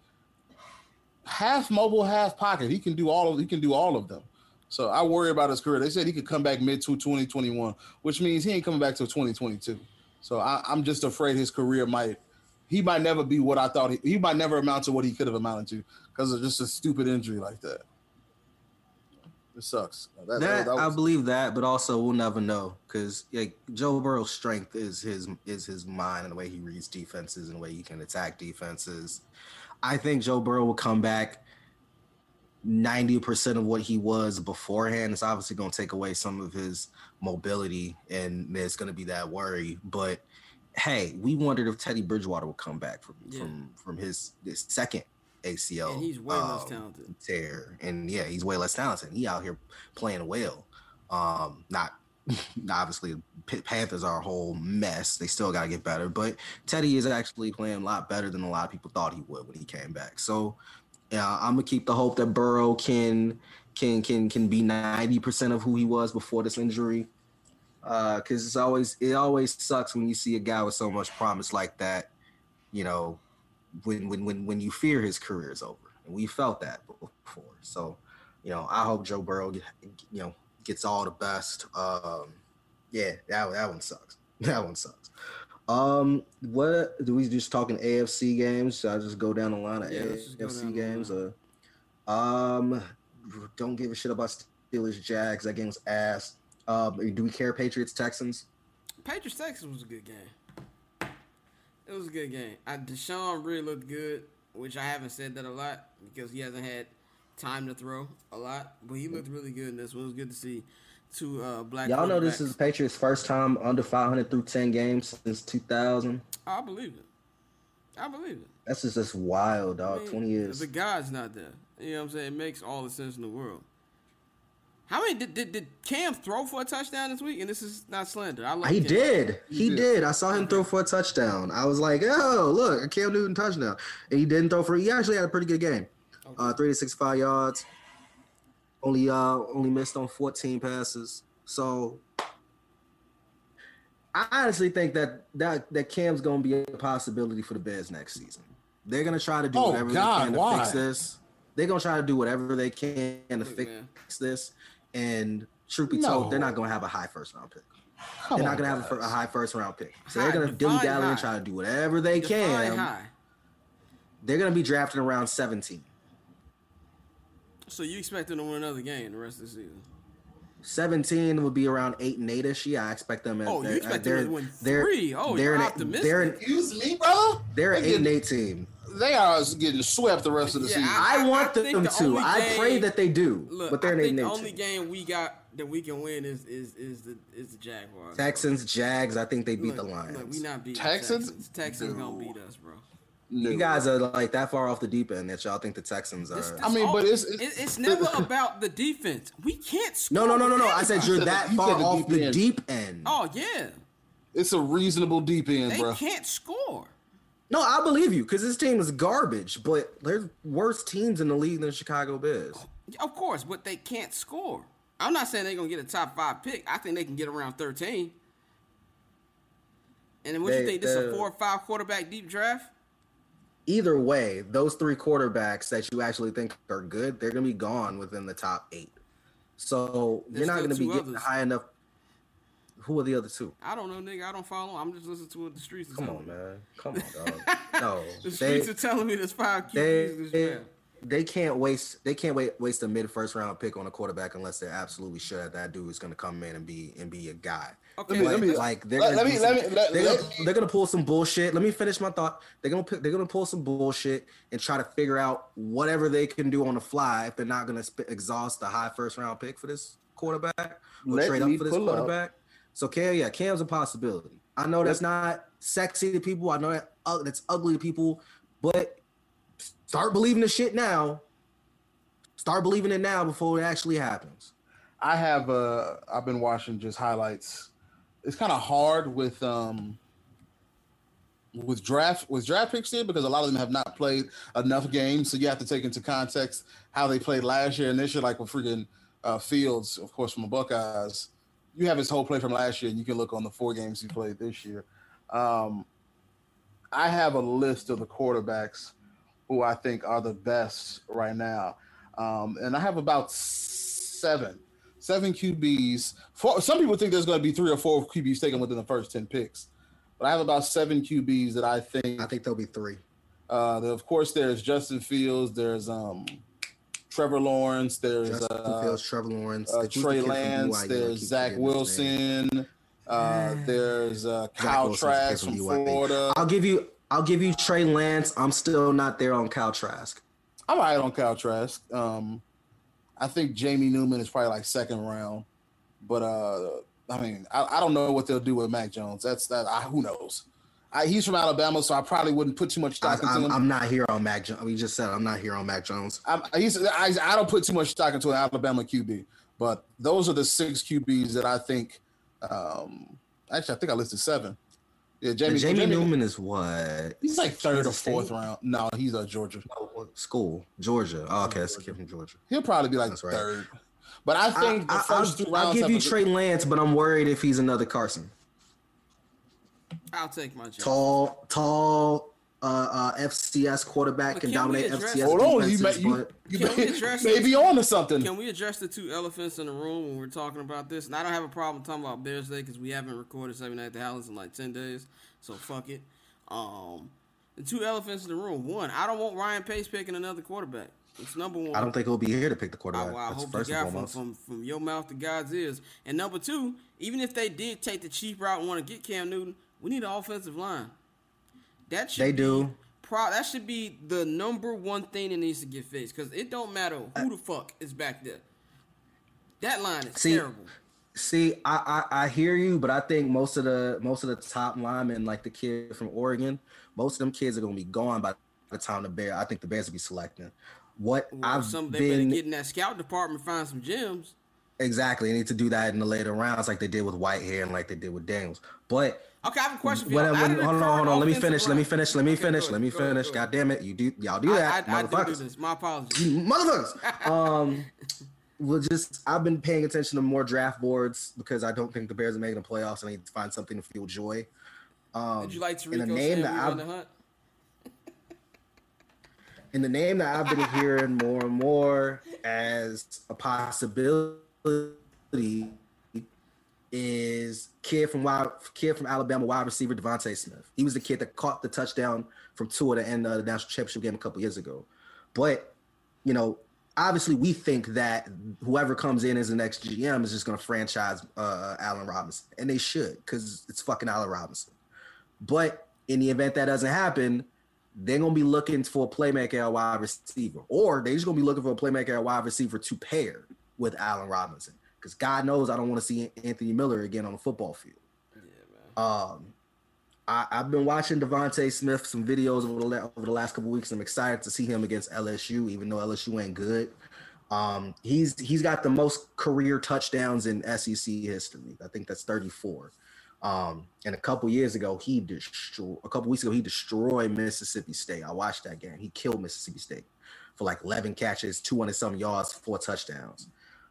half mobile, half pocket. He can do all of he can do all of them. So I worry about his career. They said he could come back mid to twenty twenty-one, which means he ain't coming back till twenty twenty-two. So I, I'm just afraid his career might he might never be what I thought he he might never amount to what he could have amounted to because of just a stupid injury like that. It sucks. That, That, that I was- believe that, but also we'll never know because like Joe Burrow's strength is his is his mind and the way he reads defenses and the way he can attack defenses. I think Joe Burrow will come back ninety percent of what he was beforehand. It's obviously going to take away some of his mobility, and there's going to be that worry. But hey, we wondered if Teddy Bridgewater would come back from Yeah. from from his, his second A C L And he's way less um, talented. tear. And yeah, he's way less talented. He out here playing well. Um, not obviously P- Panthers are a whole mess. They still got to get better, but Teddy is actually playing a lot better than a lot of people thought he would when he came back. So yeah, I'm gonna keep the hope that Burrow can can can can be ninety percent of who he was before this injury. Uh, because it's always it always sucks when you see a guy with so much promise like that. You know, when when when when you fear his career is over, and we felt that before. So, you know, I hope Joe Burrow, you know, gets all the best. Um, yeah, that that one sucks. That one sucks. Um, what do we just talking A F C games? Should I just go down the line of Yeah, let's just go A F C down the games? line. Or, um, don't give a shit about Steelers Jags. That game was ass. Um, do we care Patriots Texans? Patriots Texas was a good game. It was a good game. I, Deshaun really looked good, which I haven't said that a lot because he hasn't had time to throw a lot. But he looked really good in this one. It was good to see two uh, black Y'all know this quarterbacks. is Patriots' first time under five hundred through ten games since two thousand. I believe it. I believe it. That's just just wild, dog. I mean, twenty years. The guy's not there. You know what I'm saying? It makes all the sense in the world. How many did, did, did Cam throw for a touchdown this week? And this is not slander. I love He Cam. did. He, He did. did. I saw him throw for a touchdown. I was like, oh, look, a Cam Newton touchdown. And he didn't throw for he actually had a pretty good game. Okay. Uh three to sixty-five yards. Only uh only missed on fourteen passes. So I honestly think that that, that Cam's gonna be a possibility for the Bears next season. They're gonna try to do Oh, whatever God, they can to why? fix this. They're gonna try to do whatever they can to Look, fix man. this. And truth be No. told, they're not gonna have a high first round pick. Come They're not on, gonna have a, fir- a guys. high first round pick. So High, they're gonna dilly define dally and high. try to do whatever they Define can. high. They're gonna be drafted around seventeen. So you expect them to win another game the rest of the season? seventeen would be around eight and eight-ish. Yeah, I expect them. Oh, you expect them to win three? Oh, they're you're an, optimistic. They're an, Excuse me, brother. They're an They eight and get- eight team. They are getting swept the rest of the Yeah, season. I, I- want I think them the to. only I game- pray that they do. Look, but they're I an eight think and the eight only team. game we got that we can win is is is the is the Jaguars. Texans, Jags. I think they beat Look, the Lions. Look, we not beating Texans? Texans. Texans No. gonna beat us, bro. No. You guys are like that far off the deep end that y'all think the Texans are. This- this I mean, all- but it's- it- it's- it's never about the defense. We can't score. no, no, no, no, no. with I said anybody. you're said that the- you far said the off deep the end. deep end. Oh yeah, It's a reasonable deep end, they bro. can't score. No, I believe you because this team is garbage. But there's worse teams in the league than Chicago Bears. Of course, but they can't score. I'm not saying they're gonna get a top five pick. I think they can get around thirteen. And then what you They- think? This is a they- four or five quarterback deep draft? Either way, those three quarterbacks that you actually think are good, they're gonna be gone within the top eight. So There's you're not still gonna be two getting others. high enough. Who are the other two? I don't know, nigga. I don't follow. I'm just listening to what the streets are Come telling on, me. man. Come on, dog. No, The they, streets are telling me there's five Q Bs in this they, draft. they can't waste. They can't wait, waste a mid first round pick on a quarterback unless they're absolutely sure that that dude is gonna come in and be and be a guy. Okay, Let me- but- let me- Like they're Let- gonna let do me- some- let me- let- they're, let gonna, me- they're gonna pull some bullshit. Let me finish my thought. They're gonna pick, they're gonna pull some bullshit and try to figure out whatever they can do on the fly if they're not gonna sp- exhaust the high first round pick for this quarterback or Let trade up me for this pull up. quarterback. So Cam, yeah, Cam's a possibility. I know that's not sexy to people. I know that uh, that's ugly to people, but start believing the shit now. Start believing it now before it actually happens. I have uh I've been watching just highlights. It's kind of hard with um with draft with draft picks here because a lot of them have not played enough games, so you have to take into context how they played last year and this year. Like with freaking uh, Fields, of course, from the Buckeyes, you have his whole play from last year, and you can look on the four games he played this year. Um, I have a list of the quarterbacks who I think are the best right now, um, and I have about seven. Seven Q Bs. Four, some people think there's going to be three or four Q Bs taken within the first ten picks, but I have about seven Q Bs that I think. I think there'll be three. Uh, of course, there's Justin Fields. There's um, Trevor Lawrence. There's Justin uh, Fields, Trevor Lawrence, uh, the two Trey kid from Lance. B Y U, I There's keep Zach forgetting his name. Wilson. Uh, there's uh, Zach Kyle Wilson's the kid Trask from B Y U. Florida. I'll give you. I'll give you Trey Lance. I'm still not there on Kyle Trask. I'm all right on Kyle Trask. Um, I think Jamie Newman is probably like second round, but uh, I mean, I, I don't know what they'll do with Mac Jones. That's that. I, who knows? I, he's from Alabama, so I probably wouldn't put too much I, stock into I'm, him. I'm not here on Mac Jones. We just said I'm not here on Mac Jones. I'm, he's, I, I don't put too much stock into an Alabama Q B, but those are the six Q Bs that I think. Um, actually, I think I listed seven. Yeah, Jamie, Jamie, Jamie Newman is what? He's like third or Kansas State? fourth round. No, he's a Georgia. School, Georgia. Oh, okay, that's a kid from Georgia. He'll probably be like That's right. third. But I think I, the first will two rounds. give have you a good- Trey Lance, but I'm worried if he's another Carson. I'll take my chance. Tall, tall, uh, uh, F C S quarterback But can can we dominate address- F C S Hold on, you may, defenses, you, but you Can we may, address may this? be on to something. Can we address the two elephants in the room when we're talking about this? And I don't have a problem talking about Bears Day because we haven't recorded Saturday Night at the Hallis in like ten days, so fuck it. Um, the two elephants in the room. One, I don't want Ryan Pace picking another quarterback. It's number one. I don't think he'll be here to pick the I, quarterback. well, I That's hope you first and got from, foremost. from from your mouth to God's ears. And number two, even if they did take the cheap route and want to get Cam Newton, we need an offensive line. That should They be do. Pro, that should be the number one thing that needs to get fixed because it don't matter who the fuck is back there. That line is See, terrible. See, I, I I hear you, but I think most of the most of the top linemen, like the kid from Oregon, most of them kids are gonna be gone by the time the Bears. I think the Bears will be selecting. What Well, I've some, they been better get in that scout department, find some gems. exactly, they need to do that in the later rounds, like they did with Whitehair and like they did with Daniels. But Okay, I have a question for you. when, Out when, of the hold on, current hold on, let me offensive finish, let line- me finish, let me Okay, finish, go let me ahead, go ahead, finish. go God ahead. damn it, you do y'all do that, I, I, I do do motherfuckers. this. My apologies. You motherfuckers. Um, well, just I've been paying attention to more draft boards because I don't think the Bears are making the playoffs, and I need to find something to feel joy. Um, Did you like in the Tarico name saying we that on I've the hunt? in the name that I've been hearing more and more as a possibility is kid from wide, kid from Alabama wide receiver Devontae Smith. He was the kid that caught the touchdown from Tua at the end of the national championship game a couple years ago. But you know, obviously we think that whoever comes in as the next G M is just going to franchise uh, Allen Robinson, and they should because it's fucking Allen Robinson. But in the event that doesn't happen, they're going to be looking for a playmaker at wide receiver, or they're just going to be looking for a playmaker at wide receiver to pair with Allen Robinson, because God knows I don't want to see Anthony Miller again on the football field. Yeah, man. Um, I, I've been watching Devontae Smith some videos over the, over the last couple of weeks. I'm excited to see him against L S U, even though L S U ain't good. Um, he's he's got the most career touchdowns in S E C history. I think that's thirty-four. Um, and a couple years ago, he destroyed. A couple weeks ago, he destroyed Mississippi State. I watched that game. He killed Mississippi State for like eleven catches, two hundred some yards, four touchdowns.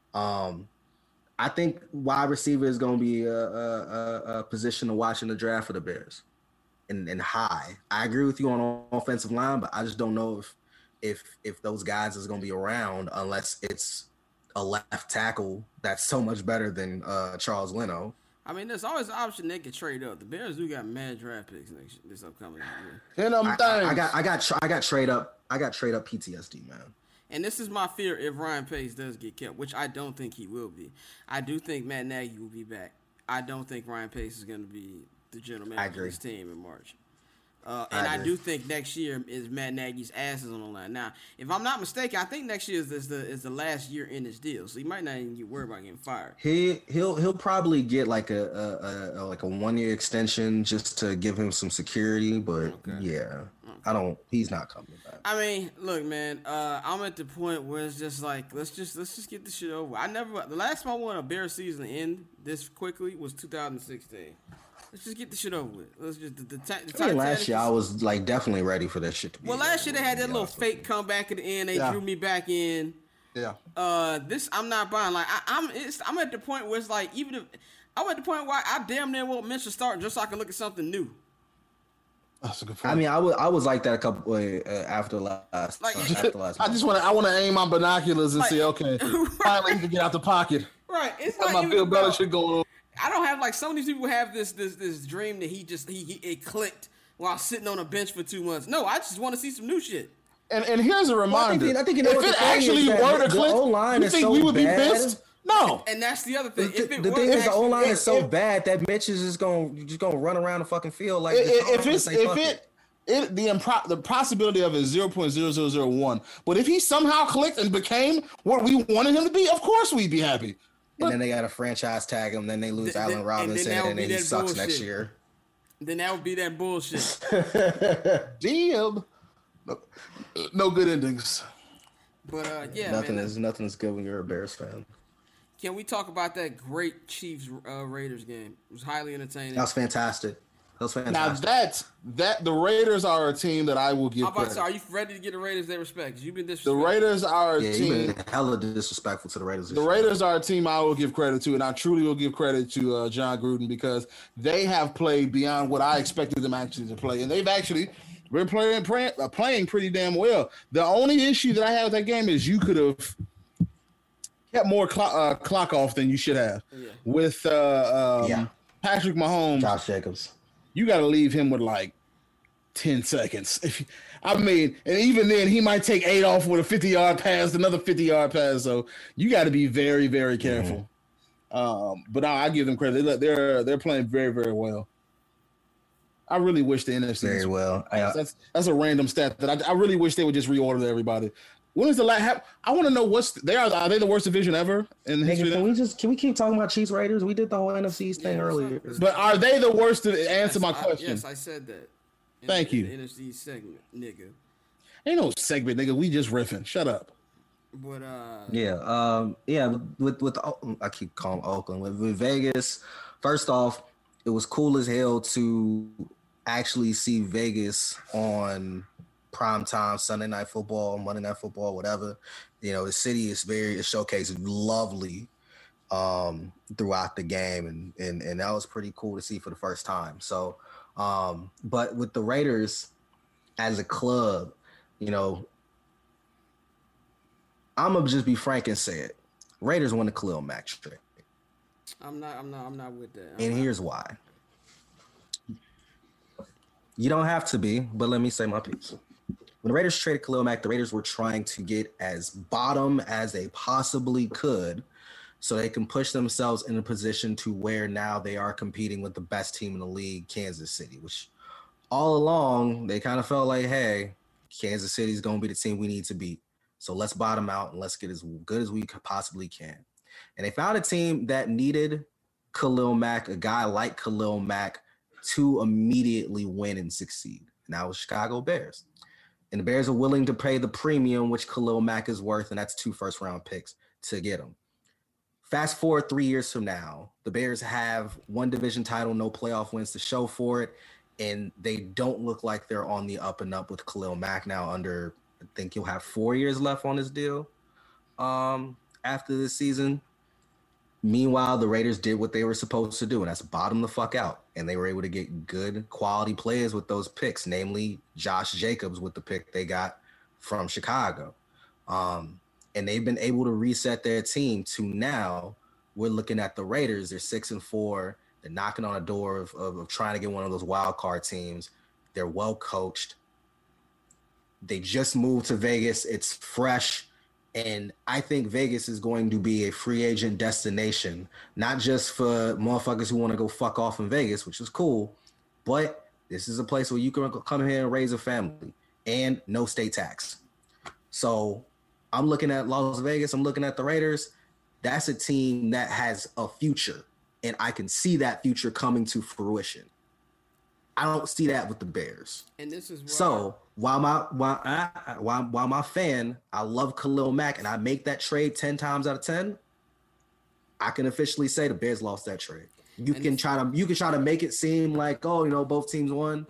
Um, I think wide receiver is going to be a, a, a position to watch in the draft for the Bears. And, and high. I agree with you on offensive line, but I just don't know if if if those guys is going to be around unless it's a left tackle that's so much better than uh, Charles Leno. I mean, there's always an option they could trade up. The Bears do got mad draft picks next this upcoming year. Ten of them I, things. I, I got I got I got trade up. I got trade up P T S D, man. And this is my fear if Ryan Pace does get kept, which I don't think he will be. I do think Matt Nagy will be back. I don't think Ryan Pace is going to be the general manager of his team in March. Uh, and I, I do think next year is Matt Nagy's asses on the line. Now, if I'm not mistaken, I think next year is, is the is the last year in his deal, so he might not even get worried about getting fired. He he'll he'll probably get like a, a, a like a one year extension just to give him some security. But okay. yeah, okay. I don't. He's not coming back. I mean, look, man. Uh, I'm at the point where it's just like let's just let's just get this shit over. I never the last time I won a Bears season to end this quickly was two thousand sixteen. Let's just get the shit over with. Let's just the, the, the, the I mean, last year I was like definitely ready for that shit to be. Well, last year they had that little fake comeback at the end. They yeah. drew me back in. Yeah. Uh, this I'm not buying. Like I, I'm, it's, I'm at the point where it's like even if I'm at the point where I damn near want Mitchell start just so I can look at something new. That's a good point. I mean, I was I was like that a couple uh, after last. Like, uh, after last I just want to I want to aim my binoculars and like, see. Okay, right. Finally you can get out the pocket. Right. It's Got not my Bill Belichick going on. I don't have like some of these people have this this this dream that he just he, he it clicked while sitting on a bench for two months. No, I just want to see some new shit. And and here's a reminder: well, I think, I think you know if it actually were to click, you think so we would bad. be pissed? No. And that's the other thing. The, if it the were thing is, the O line if, is so if, bad that Mitch is just gonna just gonna run around the fucking field like. If, if it's if it. It, the impro- the possibility of it is zero point zero zero zero one. But if he somehow clicked and became what we wanted him to be, of course we'd be happy. But, and then they got to franchise tag him. Then they lose th- Allen th- Robinson, and then, and then he sucks bullshit. next year. Then that would be that bullshit. Damn. No, no good endings. But uh, yeah, nothing man, is nothing is good when you're a Bears fan. Can we talk about that great Chiefs uh, Raiders game? It was highly entertaining. That was fantastic. That was fantastic. Now that that the Raiders are a team that I will give. How about credit. So are you ready to get the Raiders their respect? 'Cause you've been disrespectful. The Raiders are a yeah, team. you've been hella disrespectful to the Raiders. The Raiders are a team I will give credit to, and I truly will give credit to uh, John Gruden because they have played beyond what I expected them actually to play, and they've actually been playing playing, uh, playing pretty damn well. The only issue that I have with that game is you could have kept more clock, uh, clock off than you should have yeah. with uh, um, yeah. Patrick Mahomes. Josh Jacobs. You got to leave him with like ten seconds. If I mean, and even then, he might take eight off with a fifty-yard pass, another fifty-yard pass. So you got to be very, very careful. Mm-hmm. Um, but I, I give them credit. They're they're playing very, very well. I really wish the N F C very well. I, uh, that's that's a random stat that I, I really wish they would just reorder everybody. When is the last? I want to know what's they are. Are they the worst division ever in history? Can we just can we keep talking about Chiefs Raiders? We did the whole N F C thing yeah, earlier. But are they the worst? To answer my question. I, yes, I said that. In, Thank in you. The N F C segment, nigga. Ain't no segment, nigga. We just riffing. Shut up. But uh. Yeah. Um. Yeah. With with I keep calling Oakland with, with Vegas. First off, it was cool as hell to actually see Vegas on prime time Sunday night football, Monday night football, whatever. You know, the city is very is showcased lovely um, throughout the game, and and and that was pretty cool to see for the first time. So, um, but with the Raiders as a club, you know, I'm gonna just be frank and say it: Raiders won the Khalil Mack trade. I'm not. I'm not. I'm not with that. I'm and not. Here's why. You don't have to be, but let me say my piece. when the Raiders traded Khalil Mack, the Raiders were trying to get as bottom as they possibly could so they can push themselves in a position to where now they are competing with the best team in the league, Kansas City, which all along they kind of felt like, hey, Kansas City is going to be the team we need to beat. So let's bottom out and let's get as good as we possibly can. And they found a team that needed Khalil Mack, a guy like Khalil Mack, to immediately win and succeed. And that was Chicago Bears. And the Bears are willing to pay the premium, which Khalil Mack is worth, and that's two first-round picks to get him. Fast forward three years from now, the Bears have one division title, no playoff wins to show for it, and they don't look like they're on the up and up with Khalil Mack now under, I think he'll have four years left on his deal um, after this season. Meanwhile, the Raiders did what they were supposed to do, and that's bottom the fuck out. And they were able to get good quality players with those picks, namely Josh Jacobs with the pick they got from Chicago. Um, and they've been able to reset their team to now we're looking at the Raiders. They're six and four. They're knocking on a door of, of, of trying to get one of those wild card teams. They're well coached. They just moved to Vegas. It's fresh. And I think Vegas is going to be a free agent destination, not just for motherfuckers who want to go fuck off in Vegas, which is cool, but this is a place where you can come here and raise a family and no state tax. So I'm looking at Las Vegas. I'm looking at the Raiders. That's a team that has a future, and I can see that future coming to fruition. I don't see that with the Bears. And this is why. So while my while I, while while my fan, I love Khalil Mack, and I make that trade ten times out of ten, I can officially say the Bears lost that trade. You and can try to you can try to make it seem like, oh, you know, both teams won.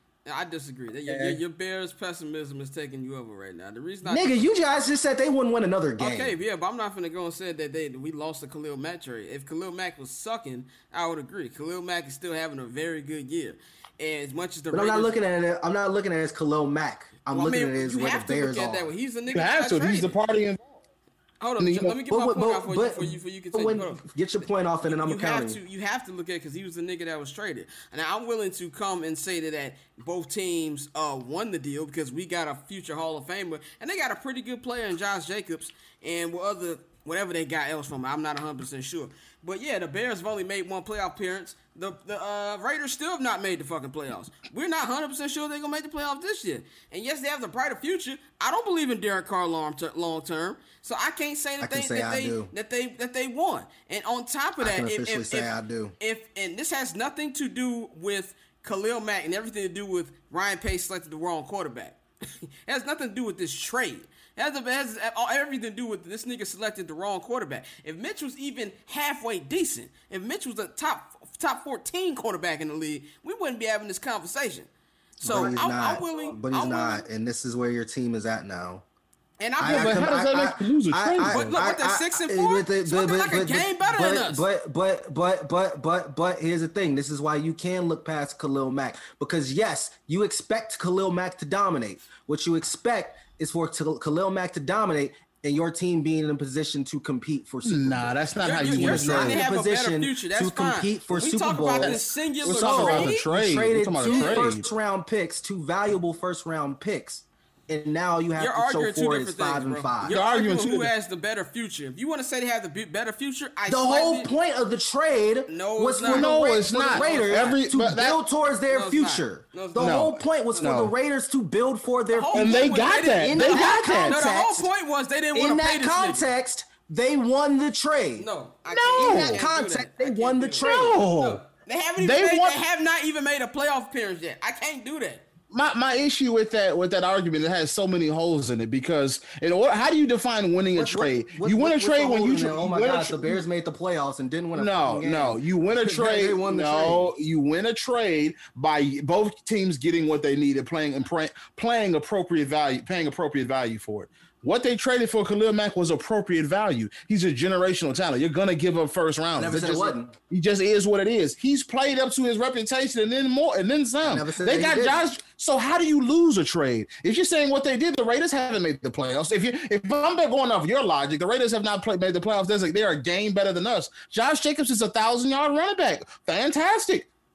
I disagree. Your, your, your Bears pessimism is taking you over right now. The reason, I, nigga, you guys just said they wouldn't win another game. Okay, yeah, but I'm not gonna go and say that they we lost the Khalil Mack trade. If Khalil Mack was sucking, I would agree. Khalil Mack is still having a very good year. And as much as the but Raiders, I'm not looking at it. I'm not looking at it as Khalil Mack. I'm well, looking I mean, at it as you where have the Bears to look at are. that way. He's a nigga. You have to. He's the party involved. Hold on, let me get my but, point but, out for but, you. For you, for you can take. when, get your point off, and then I'm you accounting. have to. You have to look at it because he was the nigga that was traded. And I'm willing to come and say that, that both teams uh, won the deal because we got a future Hall of Famer, and they got a pretty good player in Josh Jacobs, and what other whatever they got else from it. I'm not one hundred percent sure. But yeah, the Bears have only made one playoff appearance. The the uh, Raiders still have not made the fucking playoffs. We're not one hundred percent sure they're going to make the playoffs this year. And yes, they have the brighter future. I don't believe in Derek Carr long, ter- long term. So I can't say that, they, say that, they, that, they, that they won. And on top of that, I can if, officially if, say if, I do. If, and this has nothing to do with Khalil Mack and everything to do with Ryan Pace selected the wrong quarterback. It has nothing to do with this trade. It has, it has everything to do with this nigga selected the wrong quarterback. If Mitch was even halfway decent, if Mitch was a top top fourteen quarterback in the league, we wouldn't be having this conversation. So I'm, not, I'm willing. But he's I'm not, willing, and this is where your team is at now. And I, I, I but how does that I, make you lose a trade? But look, what they're six and four. It's looking like a game better but, than us. But but but but but but here's the thing. This is why you can look past Khalil Mack, because yes, you expect Khalil Mack to dominate. What you expect is for Khalil Mack to dominate and your team being in a position to compete for Super Bowl. Nah, that's not you're, how you're, you you're win. trying to have a better Position future. That's to fine. compete for When we Super talk Bowl. about this singular We're talking about the trade. trade. You We're traded talking about two a trade. first round picks, two valuable first round picks, and now you have You're to show arguing two for different it's five things, and bro. five. You're You're arguing arguing two who different- has the better future. If you want to say they have the be- better future, I The slightly, whole point of the trade No, was it's for not. the, No, Ra- it's for not. the Raiders Every- to but that- build towards their No, it's not. future. No, it's the not. whole point was for No. the Raiders to build for their The whole future. And they point was got didn't- that. In They that got that. No, the context, whole point was they didn't want in to pay that this nigga. context, they won the trade. No, I No. can't, In I that can't do context, that. I they can't won do the that. trade. No. No. They haven't even They made, want- they have not even made a playoff appearance yet. I can't do that. My my issue with that with that argument, it has so many holes in it because in order, how do you define winning a What- what- trade? what- you win what- a what's trade the when hole you in tra- it? Oh you my win a God, tra- the Bears made the playoffs and didn't win a No, fucking game. no, you win a They- trade. they won the no, you win a trade by both teams getting what they needed, playing and pray, playing appropriate value, paying appropriate value for it. What they traded for Khalil Mack was appropriate value. He's a generational talent. You're gonna give up first round. Never said it wasn't. He just is what it is. He's played up to his reputation and then more and then some. never said They that got he Josh. So how do you lose a trade? If you're saying what they did, the Raiders haven't made the playoffs. If you if I'm going off your logic, the Raiders have not played, made the playoffs. There's like they're a game better than us. Josh Jacobs is a thousand yard running back. Fantastic.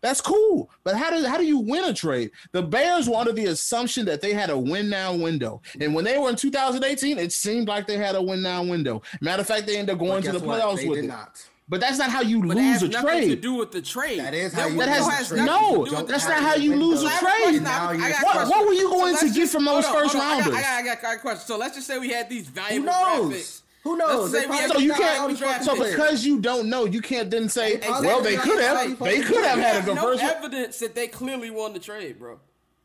That's cool. But how do how do you win a trade? The Bears were under the assumption that they had a win now window. And when they were in two thousand eighteen, it seemed like they had a win now window. Matter of fact, they ended up going to the playoffs they with did it. Not. But that's not how you but lose a trade. That has nothing to do with the trade. That is how you that lose has, a trade. No, that's not how you lose a trade. What, what were you going so to get just, from those first on, rounders? I got, I, got, I, got, I got a question. So let's just say we had these valuable Who draft knows? picks. Who knows? Let's say we had so you can't. So because you don't know, you can't then say, exactly. well, they could have. They could have had a good no first. No evidence that they clearly won the trade, bro.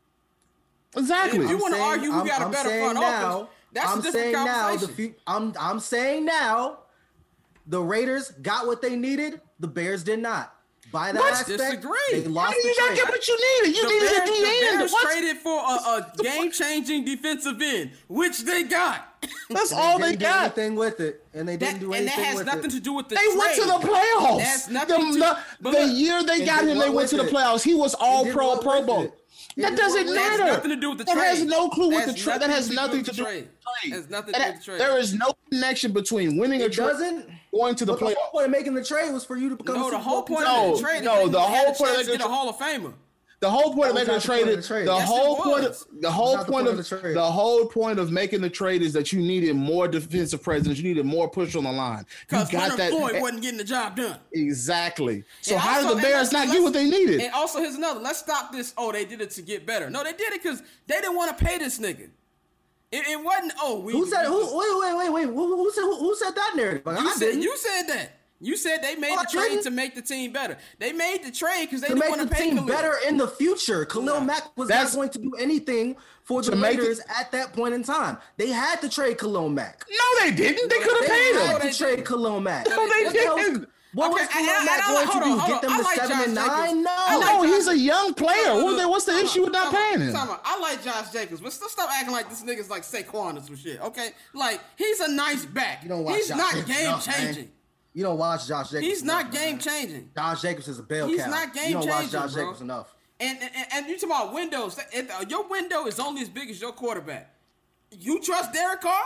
Exactly. And if you want to argue who I'm, got a I'm better front now, office, that's I'm a different saying conversation. Now, the, I'm I'm saying now, the Raiders got what they needed. The Bears did not. By that what? aspect, Disagree. they lost How did you the not trade. get what you needed? You the needed Bears, a D N. The Bears what? traded for a, a game-changing defensive end, which they got. That's And all they they didn't do got. anything with it, and they didn't That, do and anything that has with nothing it. to do with the They trade. went to the playoffs. That's The, nothing to, the, but the look, year they and got did him, what they went to with the it? playoffs. He was all did pro, what Pro with Bowl. it? He That did doesn't what with That has matter. nothing to do with the That trade. has no clue with That the has trade. That has nothing nothing to to do do with with the the trade. Has nothing to do with the trade. There is no connection between winning a It trade doesn't. going to the But the whole playoffs. point of making the trade was for you to become. No, a the Super whole Bowl point contender. of the trade No, is the they had whole a point of chance to the get a tra- Hall of Famer. The whole point of That making a was not the point trade of is the trade. the Yes, it whole point of was. the whole not the point point of of the trade. the whole point of making the trade is that you needed more defensive presence. You needed more push on the line. You Because got Leonard that Floyd wasn't getting the job done. exactly. So And how also- did the and Bears let's- not get let's- what they needed? And also, here's another. Let's stop this. Oh, they did it to get better. No, they did it because they didn't want to pay this nigga. It, it wasn't. Oh, we. Who said? we- Who? Wait, wait, wait, wait. Who, who said? Who, who said that narrative? Like, You I said didn't. you said that. You said they made Oh, the I trade didn't. to make the team better. They made the trade because they to didn't make want the to pay team Khalil. better in the future. Khalil Nah. Mack was That's- not going to do anything for the To make it- Raiders at that point in time. They had to trade Khalil Mack. No, they didn't. They could have They paid had him. No, to they trade didn't. Khalil Mack. No, they What the hell- didn't. What Okay, was and- Khalil and- Mack and I going like- to hold do? on, hold Get on. them I to like seven Josh and Jacobs. nine? No. I like No, Josh- he's a young player. Look, What, look, what's the time issue out, with not time out, paying him? time out. I like Josh Jacobs, but still stop acting like this nigga's like Saquon or some shit. Okay, like he's a nice back. You don't watch He's Josh not Jacobs game enough, man. changing. You don't watch Josh Jacobs. He's not enough, man. game changing. Josh Jacobs is a bell He's cow. not game You don't watch changing, Josh bro. Jacobs enough. And, and and you talking about windows? If, uh, your window is only as big as your quarterback. You trust Derek Carr?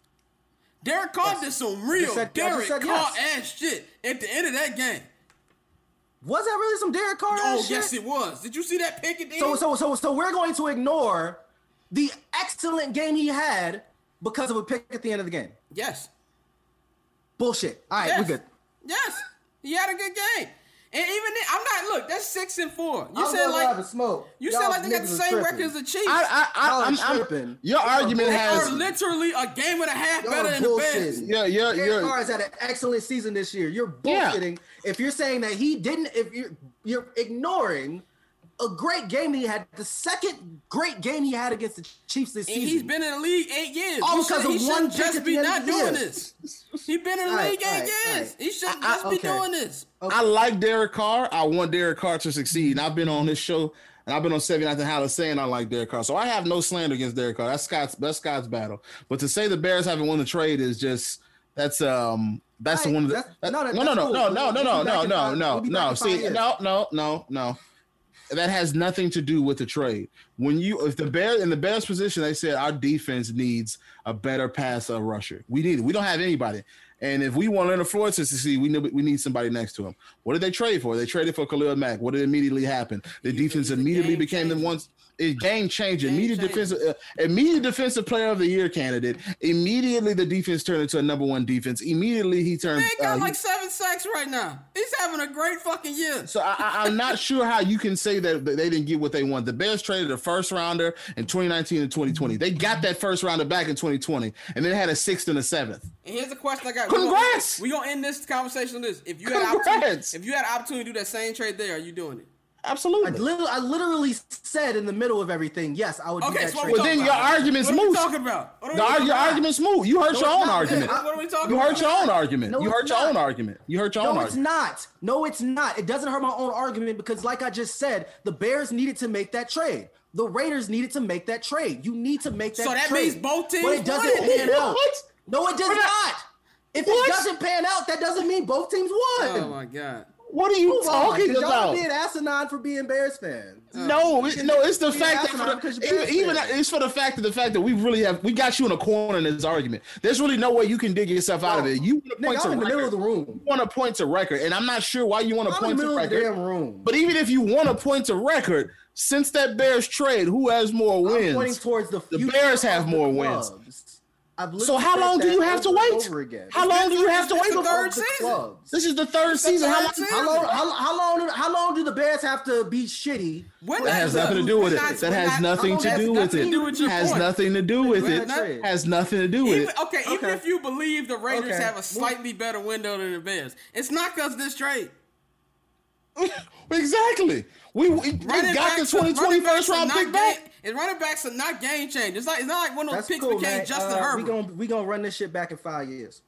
Derek Carr Yes. did some I just real said- I just Derek said Carr yes. ass shit at the end of that game. Was that really some Derek Carr? Oh, shit? yes, it was. Did you see that pick at the So, end? so, so, so we're going to ignore the excellent game he had because of a pick at the end of the game. Yes. Bullshit. All right, Yes. we're good. Yes. He had a good game. And even then, I'm not, look, that's six and four. You I'm said gonna like, have a smoke. you Y'all said like they got the niggas is same tripping. record as the Chiefs. I, I, I, Y'all I'm, are I'm, tripping. your Y'all argument are they has are literally a game and a half Y'all better are than the Bears. bullshitting. yeah, yeah, Derek yeah. Carr has had an excellent season this year. You're Yeah. bullshitting if you're saying that he didn't. If you're you're ignoring a great game he had, the second great game he had against the Chiefs this And season. he's been in the league eight years. All You because should- of he one shouldn't pick just at be the end not of the doing year. this. He's been in the All right, league eight all right, all years. right. He shouldn't I- just be okay. doing this. I like Derek Carr. I want Derek Carr to succeed. And I've been on this show and I've been on seventy-ninth and Hollis saying I like Derek Carr. So I have no slander against Derek Carr. That's Scott's that's Scott's battle. But to say the Bears haven't won the trade is just that's um that's the Right, one of the, that's- that, no, no, that- no, that's no, cool. no, no, no, We'll no, be back no, in no, five- no, we'll be back no. in See, five years. no, no, no, no. That has nothing to do with the trade. When you, if the Bears in the Bears position, they said our defense needs a better passer rusher. We need it. We don't have anybody. And if we want Leonard Floyd to succeed, we need we need somebody next to him. What did they trade for? They traded for Khalil Mack. What did immediately happen? The He's a- defense he's a immediately game became the changer. ones. It game changer, Game immediate changer. defensive, uh, immediate defensive player of the year candidate. Immediately, the defense turned into a number one defense. Immediately, he turned. Man got uh, like he- seven sacks right now. He's having a great fucking year. so I, I, I'm not sure how you can say that they didn't get what they want. The Bears traded a first rounder in twenty nineteen and twenty twenty. They got that first rounder back in twenty twenty, and then had a sixth and a seventh. And here's the question I got. Congrats! We're gonna end this conversation on this. If you had Congrats! opportunity, if you had opportunity to do that same trade there, are you doing it? I Absolutely. literally, I literally said in the middle of everything, yes, I would do Okay, that so what trade. we Well, then talking your about? argument's What are we moot. talking about? What are we The, talking your about? argument's moot. You hurt No, your it's own not. argument. What are we talking You about? hurt your own argument. No, you it's hurt your not. own argument. You hurt your own No, it's argument. not. No, it's not. It doesn't hurt my own argument because, like I just said, the Bears needed to make that trade. The Raiders needed to make that trade. You need to make that So that trade. means both teams But it doesn't won. pan out. What? No, it does What? not. If What? it doesn't pan out, that doesn't mean both teams won. Oh my god. What are you Move talking on, about? Y'all being asinine for being Bears fans. No, it, no, it's the Be fact asinine that because for the, you're even, Bears even fans. it's for the fact of the fact that we really have we got you in a corner in this argument. There's really no way you can dig yourself out of it. You want to point Nigga, to I'm in the record. middle of the room. You want to point to record, and I'm not sure why you want to I'm in point the to middle of the record. damn room. But even if you want to point to record, since that Bears trade, who has more I'm pointing wins? towards the The future Bears have of the more wins. clubs. I've So how literally long said do you that have to over and wait? over again. How long do you have to It's wait the before third the season. clubs? this is the third It's the season? How third long? season. How long? How, how long? How long do the Bears have to be shitty? We're That not- has nothing to do with it. we're not- That we're has not- nothing how to long do has with nothing to do with it. your Has point. nothing to do with We're it. not trade. Has nothing to do with Even, it. okay, even Okay. if you believe the Raiders Okay. have a slightly better window than the Bears, it's not because of this trade. Exactly. We, we, we Running got the backs are- twenty twenty running backs first are round not pick back. game- And running backs are not game changers. It's like it's not like one of those That's picks cool, became man. Justin Uh, Herbert. we gonna we gonna run this shit back in five years.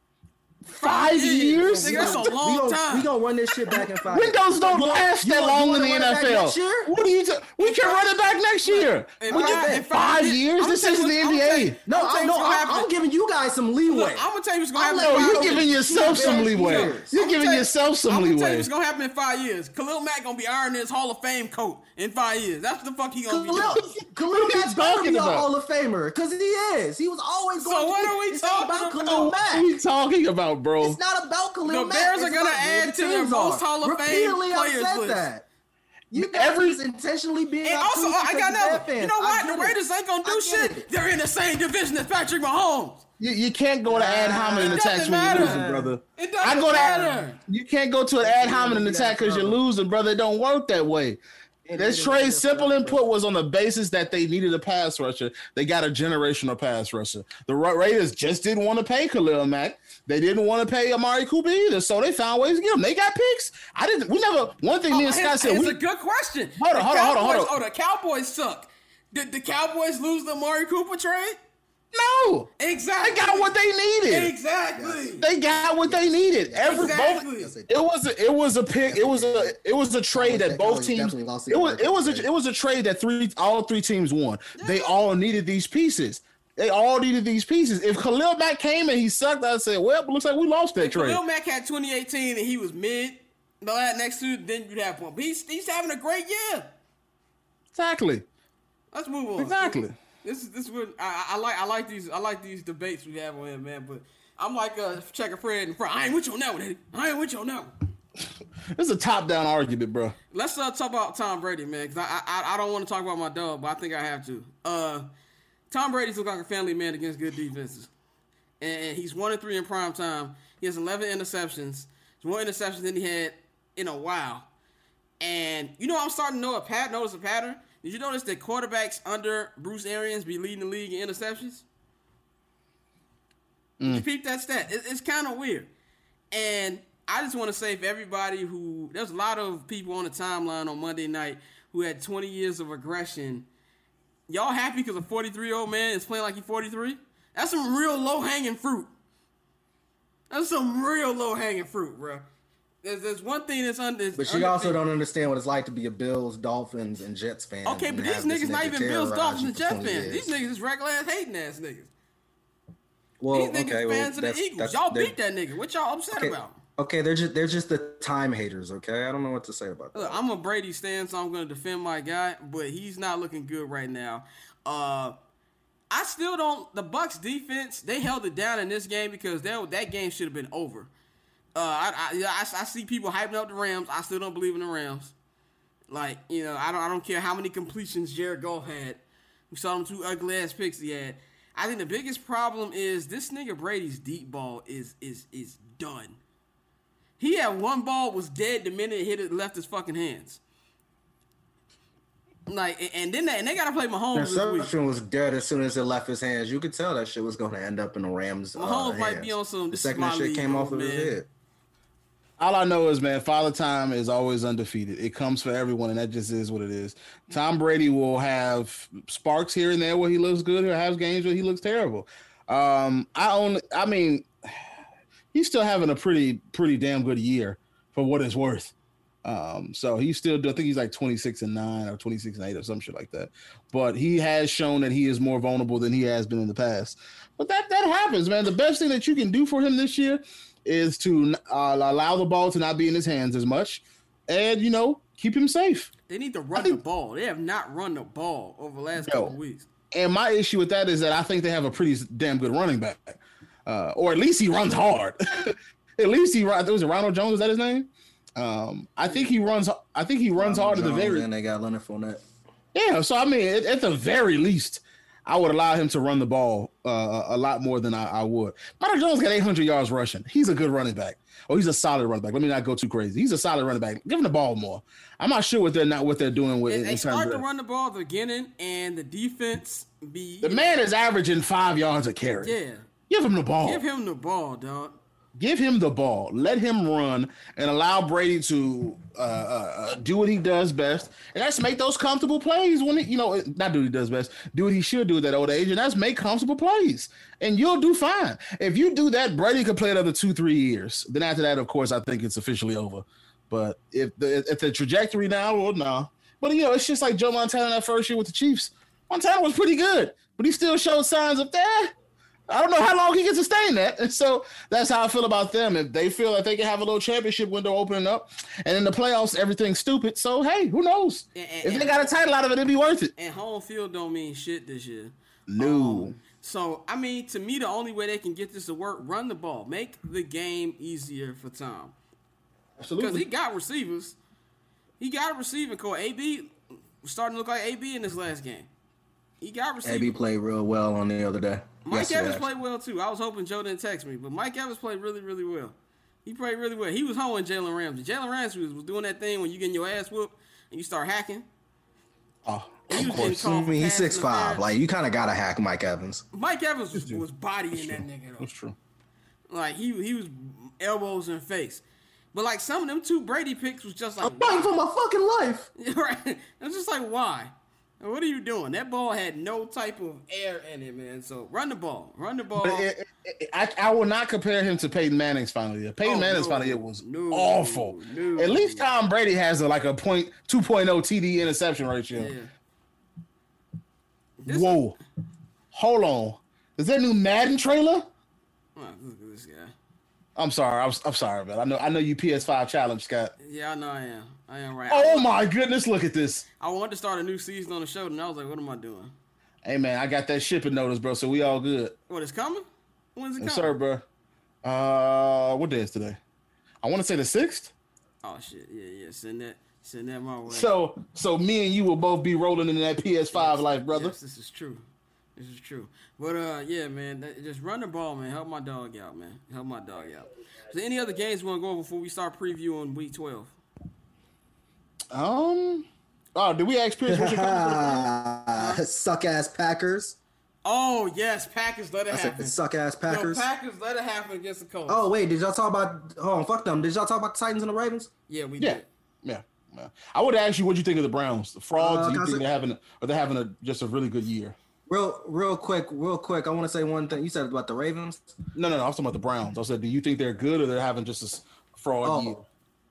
Five years? Nigga, that's a we long gonna, time. We gonna run this shit back in five. Windows don't last You that want- long you in the wanna run it back N F L. next year? What are you? Ta- we can run it back next year. In What you five- think? in Five years- years? I'm This telling is you the what- I'm N B A. telling you- No, I'm telling I, you no, what's gonna I'm, I'm happen. giving you guys some leeway. Look, I'm gonna tell you what's gonna I'm happen. No, in you're five giving years. yourself Yeah, some Bears leeway. years. You're I'm giving tell you- yourself some I'm gonna tell you leeway. what's gonna happen in five years. Khalil Mack gonna be ironing his Hall of Fame coat in five years. That's the fuck he gonna be Khalil, doing. Khalil What are you Mack better talking be a about? Hall of Famer because he is. He was always So going what to be. are we It's not talking about about? Khalil What are Mack. we talking about, bro? It's not about Khalil The Mack. Bears are It's gonna about where add the to their teams most are. Hall of Fame Repeatedly players upset list. that. You guys Every- is intentionally being And also, obtuse I got because another. you're Bears You know fans. I what? get The it. Raiders ain't gonna I do get shit. it. They're in the same division as Patrick Mahomes. You, you can't go to ad hominem It attacks doesn't when matter. you're losing, brother. It doesn't I go to matter. you can't go to an ad hominem attack because you're losing, brother. It don't work that way. This trade simple input was on the basis that they needed a pass rusher. They got a generational pass rusher. The Ra- Raiders just didn't want to pay Khalil Mack. They didn't want to pay Amari Cooper either, so they found ways to get him. They got picks. I didn't. We never. One thing me and Oh, Scott said. it's We, a good question. Hold on, The hold on, hold on, hold Cowboys- on. Oh, the Cowboys suck. Did the Cowboys lose the Amari Cooper trade? no, Exactly. they got what they needed. Exactly. They got what they needed. Every Exactly. both, it was a, it was a pick. It was a it was a trade that both teams. It was it was a, it was a trade that three all three teams won. They all needed these pieces. They all needed these pieces. If Khalil Mack came and he sucked, I'd say, well, it looks like we lost that trade. Khalil Mack had twenty eighteen and he was mid. The last next to then you'd have one. But he's, he's having a great year. Exactly. Let's move on. Exactly. This is this is what I, I like. I like these. I like these debates we have on here, man. But I'm like uh, checker Fred and Fred. I ain't with you on that one. Eddie. I ain't with you on that one. This is a top down argument, bro. Let's uh, talk about Tom Brady, man. Because I, I I don't want to talk about my dog, but I think I have to. Uh, Tom Brady's look like a family man against good defenses, and he's one and three in prime time. He has eleven interceptions. It's more interceptions than he had in a while. And you know, I'm starting to know a pat notice a pattern. Did you notice that quarterbacks under Bruce Arians be leading the league in interceptions? Mm. Did you peep that stat? It, it's kind of weird. And I just want to say for everybody who, there's a lot of people on the timeline on Monday night who had twenty years of aggression. Y'all happy because a forty-three-year-old man is playing like he's forty-three? That's some real low-hanging fruit. That's some real low-hanging fruit, bro. There's, there's one thing that's under. But you also don't understand what it's like to be a Bills, Dolphins, and Jets fan. Okay, but and these have this niggas not nigga even Bills, terrorize Dolphins, you and for Jets twenty fans. years. These niggas is regular ass hating ass niggas. Well, These niggas okay, well, fans of the that's- Eagles. that's- Y'all they're- beat that nigga. What y'all upset okay, about? Okay, they're just they're just the time haters. Okay, I don't know what to say about that. Look, I'm a Brady stan, so I'm going to defend my guy, but he's not looking good right now. Uh, I still don't. The Bucks defense, they held it down in this game because that that game should have been over. Uh, I, I, I I see people hyping up the Rams. I still don't believe in the Rams. Like, you know, I don't I don't care how many completions Jared Goff had. We saw them two ugly ass picks he had. I think the biggest problem is this nigga Brady's deep ball is is is done. He had one ball was dead the minute it hit it left his fucking hands. Like, and then they, and they gotta play Mahomes this week. Interception was dead as soon as it left his hands. You could tell that shit was going to end up in the Rams. Mahomes uh, might hands. be on some. The This second is that my shit league, came off of man. his head. All I know is, man, Father Time is always undefeated. It comes for everyone, and that just is what it is. Tom Brady will have sparks here and there where he looks good. He'll have games where he looks terrible. Um, I only, I mean, he's still having a pretty, pretty damn good year for what it's worth. Um, so he's still, I think he's like twenty-six and nine or twenty-six and eight or some shit like that. But he has shown that he is more vulnerable than he has been in the past. But that that happens, man. The best thing that you can do for him this year is to uh, allow the ball to not be in his hands as much, and you know keep him safe. They need to run think, the ball. They have not run the ball over the last yo, couple weeks. And my issue with that is that I think they have a pretty damn good running back, uh, or at least he runs hard. At least he runs. Was it Ronald Jones? Is that his name? Um, I think he runs. I think he runs Ronald hard at the Jones, very. And they got Leonard Fournette. Yeah, so I mean, at, at the very least, I would allow him to run the ball uh, a lot more than I, I would. Ronald Jones got eight hundred yards rushing. He's a good running back. Oh, he's a solid running back. Let me not go too crazy. He's a solid running back. Give him the ball more. I'm not sure what they're not what they're doing with. They, in they start to of, run the ball at the beginning, and the defense be the man is averaging five yards a carry. Yeah, give him the ball. Give him the ball, dog. Give him the ball. Let him run and allow Brady to uh, uh, do what he does best, and that's make those comfortable plays when he, you know, not do what he does best, do what he should do at that old age, and that's make comfortable plays, and you'll do fine. If you do that, Brady could play another two, three years. Then after that, of course, I think it's officially over. But if the if the trajectory now, well, no. But you know, it's just like Joe Montana that first year with the Chiefs. Montana was pretty good, but he still showed signs of that. I don't know how long he can sustain that. And so that's how I feel about them. If they feel that they can have a little championship window opening up, and in the playoffs, everything's stupid. So, hey, who knows? And, and, if they got a title out of it, it'd be worth it. And home field don't mean shit this year. No. Um, so, I mean, to me, the only way they can get this to work, run the ball. Make the game easier for Tom. Absolutely. Because he got receivers. He got a receiving core. A B was starting to look like A B in this last game. He got receivers. A B played real well on the other day. Mike Yesterday, Evans actually. played well, too. I was hoping Joe didn't text me, but Mike Evans played really, really well. He played really well. He was hoeing Jalen Ramsey. Jalen Ramsey was, was doing that thing when you getting your ass whooped and you start hacking. Oh, He of was getting course. I called for mean, he's pass six five. interference. Like, you kind of got to hack Mike Evans. Mike Evans was, was bodying that nigga, though. That's true. Like, he he was elbows in face. But, like, some of them two Brady picks was just like, I'm fighting for my fucking life. right? It's just like, why? What are you doing? That ball had no type of air in it, man. So run the ball. Run the ball. But it, it, it, I, I will not compare him to Peyton Manning's final year. Peyton Oh, Manning's no, final year was no, awful. no. At least Tom Brady has a, like a point two point oh T D interception ratio. Yeah. This- Whoa. Hold on. Is that new Madden trailer? Oh, look at this guy. I'm sorry. I'm, I'm sorry, man. I know I know you P S five challenge, Scott. Yeah, I know I am. I am right. Oh I, my goodness, look at this. I wanted to start a new season on the show, and I was like, what am I doing? Hey man, I got that shipping notice, bro, so we all good. What, it's coming? When's it Yes, coming? sir, bro. Uh what day is today? I want to say the sixth. Oh, shit. Yeah, yeah. Send that. Send that my way. So so me and you will both be rolling in that P S five Yes, life, brother. Yes, this is true. This is true. But, uh, yeah, man, that, just run the ball, man. Help my dog out, man. Help my dog out. Is there any other games we want to go over before we start previewing week twelve? Um Oh, did we ask Pierce what's your comment? Suck ass Packers. Oh, yes. Packers, let it I happen. said suck ass Packers. Yo, Packers, let it happen against the Colts. Oh wait, did y'all talk about? Hold on, fuck them. Did y'all talk about the Titans and the Ravens? Yeah, we Yeah. did. Yeah. Yeah. I would ask you what you think of the Browns. The frauds, Uh, you can I think say- they're having a, or they're having a just a really good year. Real, real quick, real quick. I want to say one thing. You said about the Ravens. No, no, no. I was talking about the Browns. I said, do you think they're good or they're having just a s- fraud Oh. year?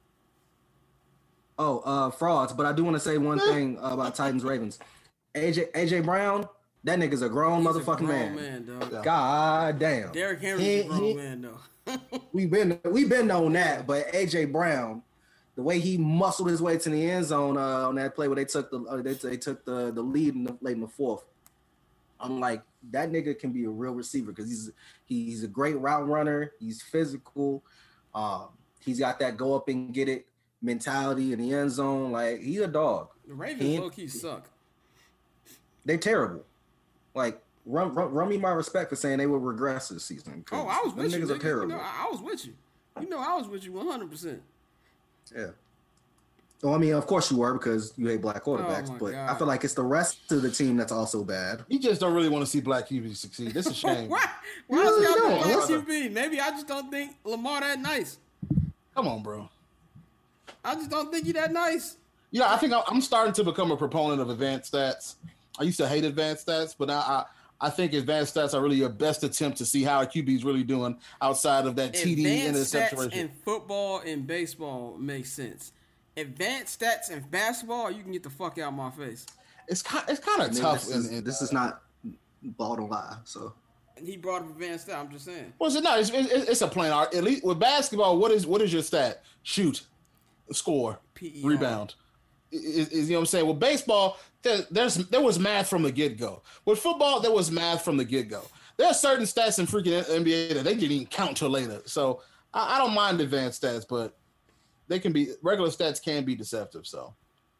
Oh, uh, frauds. But I do want to say one thing about Titans Ravens. A J A J Brown, that nigga's a grown He's a motherfucking grown man. man, dog. Yeah. God damn. Derrick Henry's He- a grown he- man, though. we been we been on that, but A J Brown, the way he muscled his way to the end zone uh, on that play where they took the uh, they, they took the the lead in the, late in the fourth. I'm like, that nigga can be a real receiver because he's he's a great route runner. He's physical. Um, he's got that go up and get it mentality in the end zone. Like, he's a dog. The Ravens He- low key suck. They terrible. Like, run, run run me my respect for saying they will regress this season. 'cause Oh, I was them with you. niggas are nigga. terrible. You know, I, I was with you. You know, I was with you one hundred percent. Yeah. Well, I mean, of course you were because you hate black quarterbacks, Oh my but God. I feel like it's the rest of the team that's also bad. You just don't really want to see black Q B succeed. This is a shame. Why? Why You is really y'all don't, the brother. Q B? Maybe I just don't think Lamar that nice. Come on, bro. I just don't think he that nice. Yeah, I think I- I'm starting to become a proponent of advanced stats. I used to hate advanced stats, but now I, I think advanced stats are really your best attempt to see how a Q B is really doing outside of that T D Advanced interception stats ratio. in football and baseball makes sense. Advanced stats in basketball, you can get the fuck out of my face. It's kind, it's kind I of mean, tough. This is, in, in, this is not ball to lie. So He brought up advanced stat. I'm just saying. Was it not? It's, it's, it's a plain art. At least with basketball, what is what is your stat? Shoot, score, P E R. rebound. Is, is, you know what I'm saying? With baseball, there, there's there was math from the get go. With football, there was math from the get go. There are certain stats in freaking N B A that they didn't even count till later. So I, I don't mind advanced stats, but they can be regular stats can be deceptive. So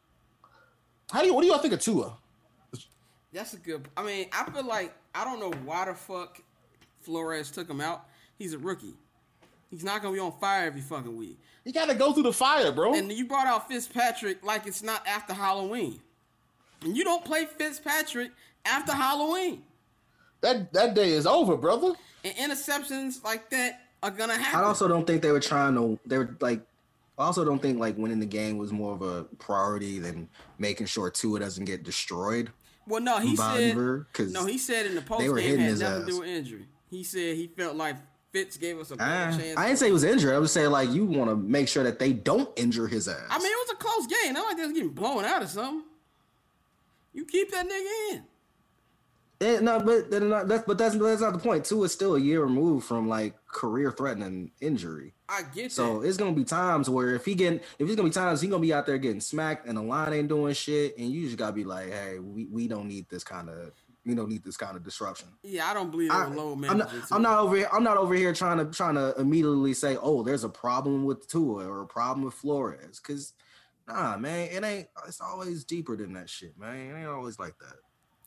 how do you what do y'all think of Tua? That's a good. I mean, I feel like I don't know why the fuck Flores took him out. He's a rookie. He's not gonna be on fire every fucking week. You got to go through the fire, bro. And you brought out Fitzpatrick like it's not after Halloween. And you don't play Fitzpatrick after Halloween. That that day is over, brother. And interceptions like that are gonna happen. I also don't think they were trying to. They were like. I also don't think like winning the game was more of a priority than making sure Tua doesn't get destroyed. Well, no, he said. No, he said in the post game it had nothing ass. to do with injury. He said he felt like Fitz gave us a better I, chance. I didn't say he was injured. I was saying like you want to make sure that they don't injure his ass. I mean, it was a close game. Not like they was getting blown out or something. You keep that nigga in. Yeah, no, but not, that's but that's that's not the point. Tua is still a year removed from like career-threatening injury. I get so that. it's gonna be times where if he getting if it's gonna be times he gonna be out there getting smacked and the line ain't doing shit, and you just gotta be like, hey, we, we don't need this kind of we don't need this kind of disruption. Yeah, I don't believe in low I'm not, I'm not over here. I'm not over here trying to trying to immediately say, oh, there's a problem with Tua or a problem with Flores, because nah, man, it ain't. It's always deeper than that shit, man. It ain't always like that.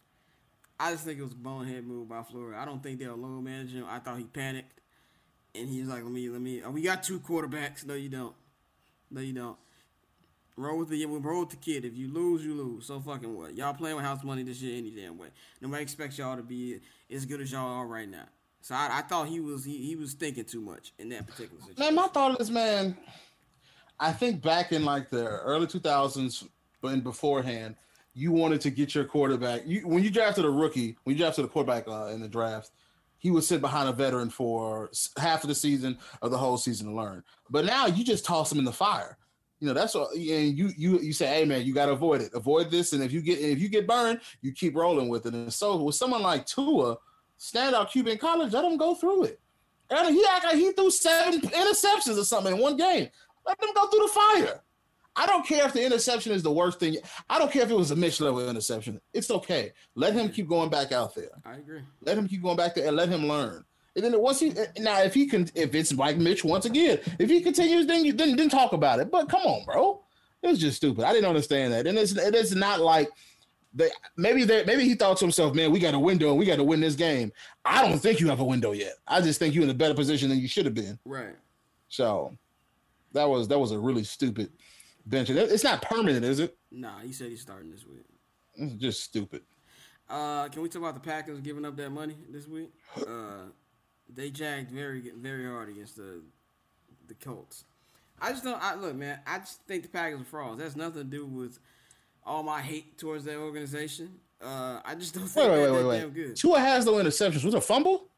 I just think it was a bonehead move by Flores. I don't think they were low managing him. I thought he panicked, and he was like, "Let me, let me." Oh, we got two quarterbacks. No, you don't. No, you don't. Roll with the roll with the kid. If you lose, you lose. So fucking what? Y'all playing with house money this year any damn way. Nobody expects y'all to be as good as y'all are right now. So I, I thought he was he, he was thinking too much in that particular situation. Man, my thought is, man, I think back in like the early two thousands, but in beforehand, you wanted to get your quarterback. You when you drafted a rookie, when you drafted a quarterback uh, in the draft, he would sit behind a veteran for half of the season or the whole season to learn. But now you just toss him in the fire. You know, that's what, and you you you say, hey man, you got to avoid it, avoid this, and if you get if you get burned, you keep rolling with it. And so with someone like Tua, standout Q B in college, let him go through it. And he act like he threw seven interceptions or something in one game. Let him go through the fire. I don't care if the interception is the worst thing. I don't care if it was a Mitch level interception. It's okay. Let him keep going back out there. I agree. Let him keep going back there and let him learn. And then once he now, if he can, if it's like Mitch once again, if he continues, then you then then talk about it. But come on, bro, it was just stupid. I didn't understand that, and it's it is not like they maybe they maybe he thought to himself, man, we got a window and we got to win this game. I don't think you have a window yet. I just think you're in a better position than you should have been. Right. So that was that was a really stupid bench. It's not permanent, is it? Nah, he said he's starting this week. It's just stupid. Uh, can we talk about the Packers giving up that money this week? Uh. They jagged very, very hard against the the Colts. I just don't. I, look, man. I just think the Packers are frauds. That's nothing to do with all my hate towards that organization. Uh, I just don't think wait, wait, they're wait, that wait, damn good. Tua has no interceptions. Was it a fumble?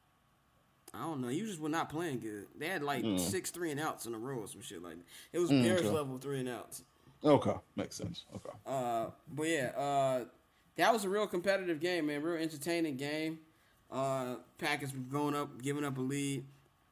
I don't know. You just were not playing good. They had like mm. six three and outs in a row or some shit like that. It was Mm, Bears okay. level three and outs. Okay, makes sense. Okay. Uh, but yeah, uh, that was a real competitive game, man. Real entertaining game. Uh, Packers going up, giving up a lead.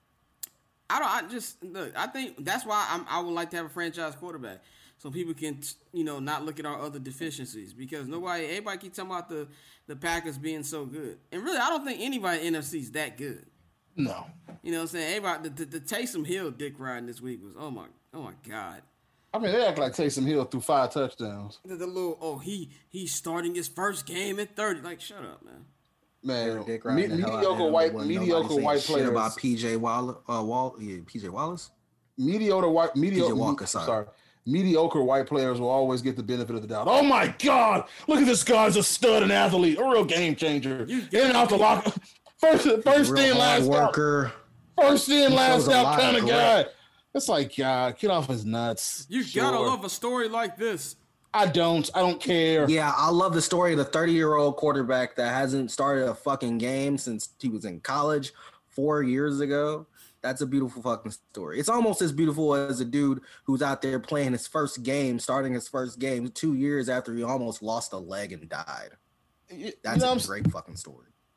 I don't. I just look. I think that's why I'm, I would like to have a franchise quarterback, so people can, you know, not look at our other deficiencies, because nobody, everybody keep talking about the the Packers being so good, and really, I don't think anybody in N F C is that good. No. You know what I'm saying? Everybody, the, the, the Taysom Hill dick riding this week was oh my, oh my god. I mean, they act like Taysom Hill threw five touchdowns. The, the little oh he he's starting his first game at thirty. Like shut up, man. Man, Dick me, mediocre white, mediocre white players. About P J Wallace, uh, Wall, yeah, P J Wallace. Mediocre white, mediocre. P J Walker, sorry. sorry, mediocre white players will always get the benefit of the doubt. Oh my God! Look at this guy's a stud and athlete, a real game changer. In and out the locker, first, first in, last worker. out, first in, last out kind of guy. It's like, God, get off his nuts. You sure. gotta love a story like this. I don't. I don't care. Yeah, I love the story of the thirty-year-old quarterback that hasn't started a fucking game since he was in college four years ago. That's a beautiful fucking story. It's almost as beautiful as a dude who's out there playing his first game, starting his first game two years after he almost lost a leg and died. You, That's you know a great fucking story.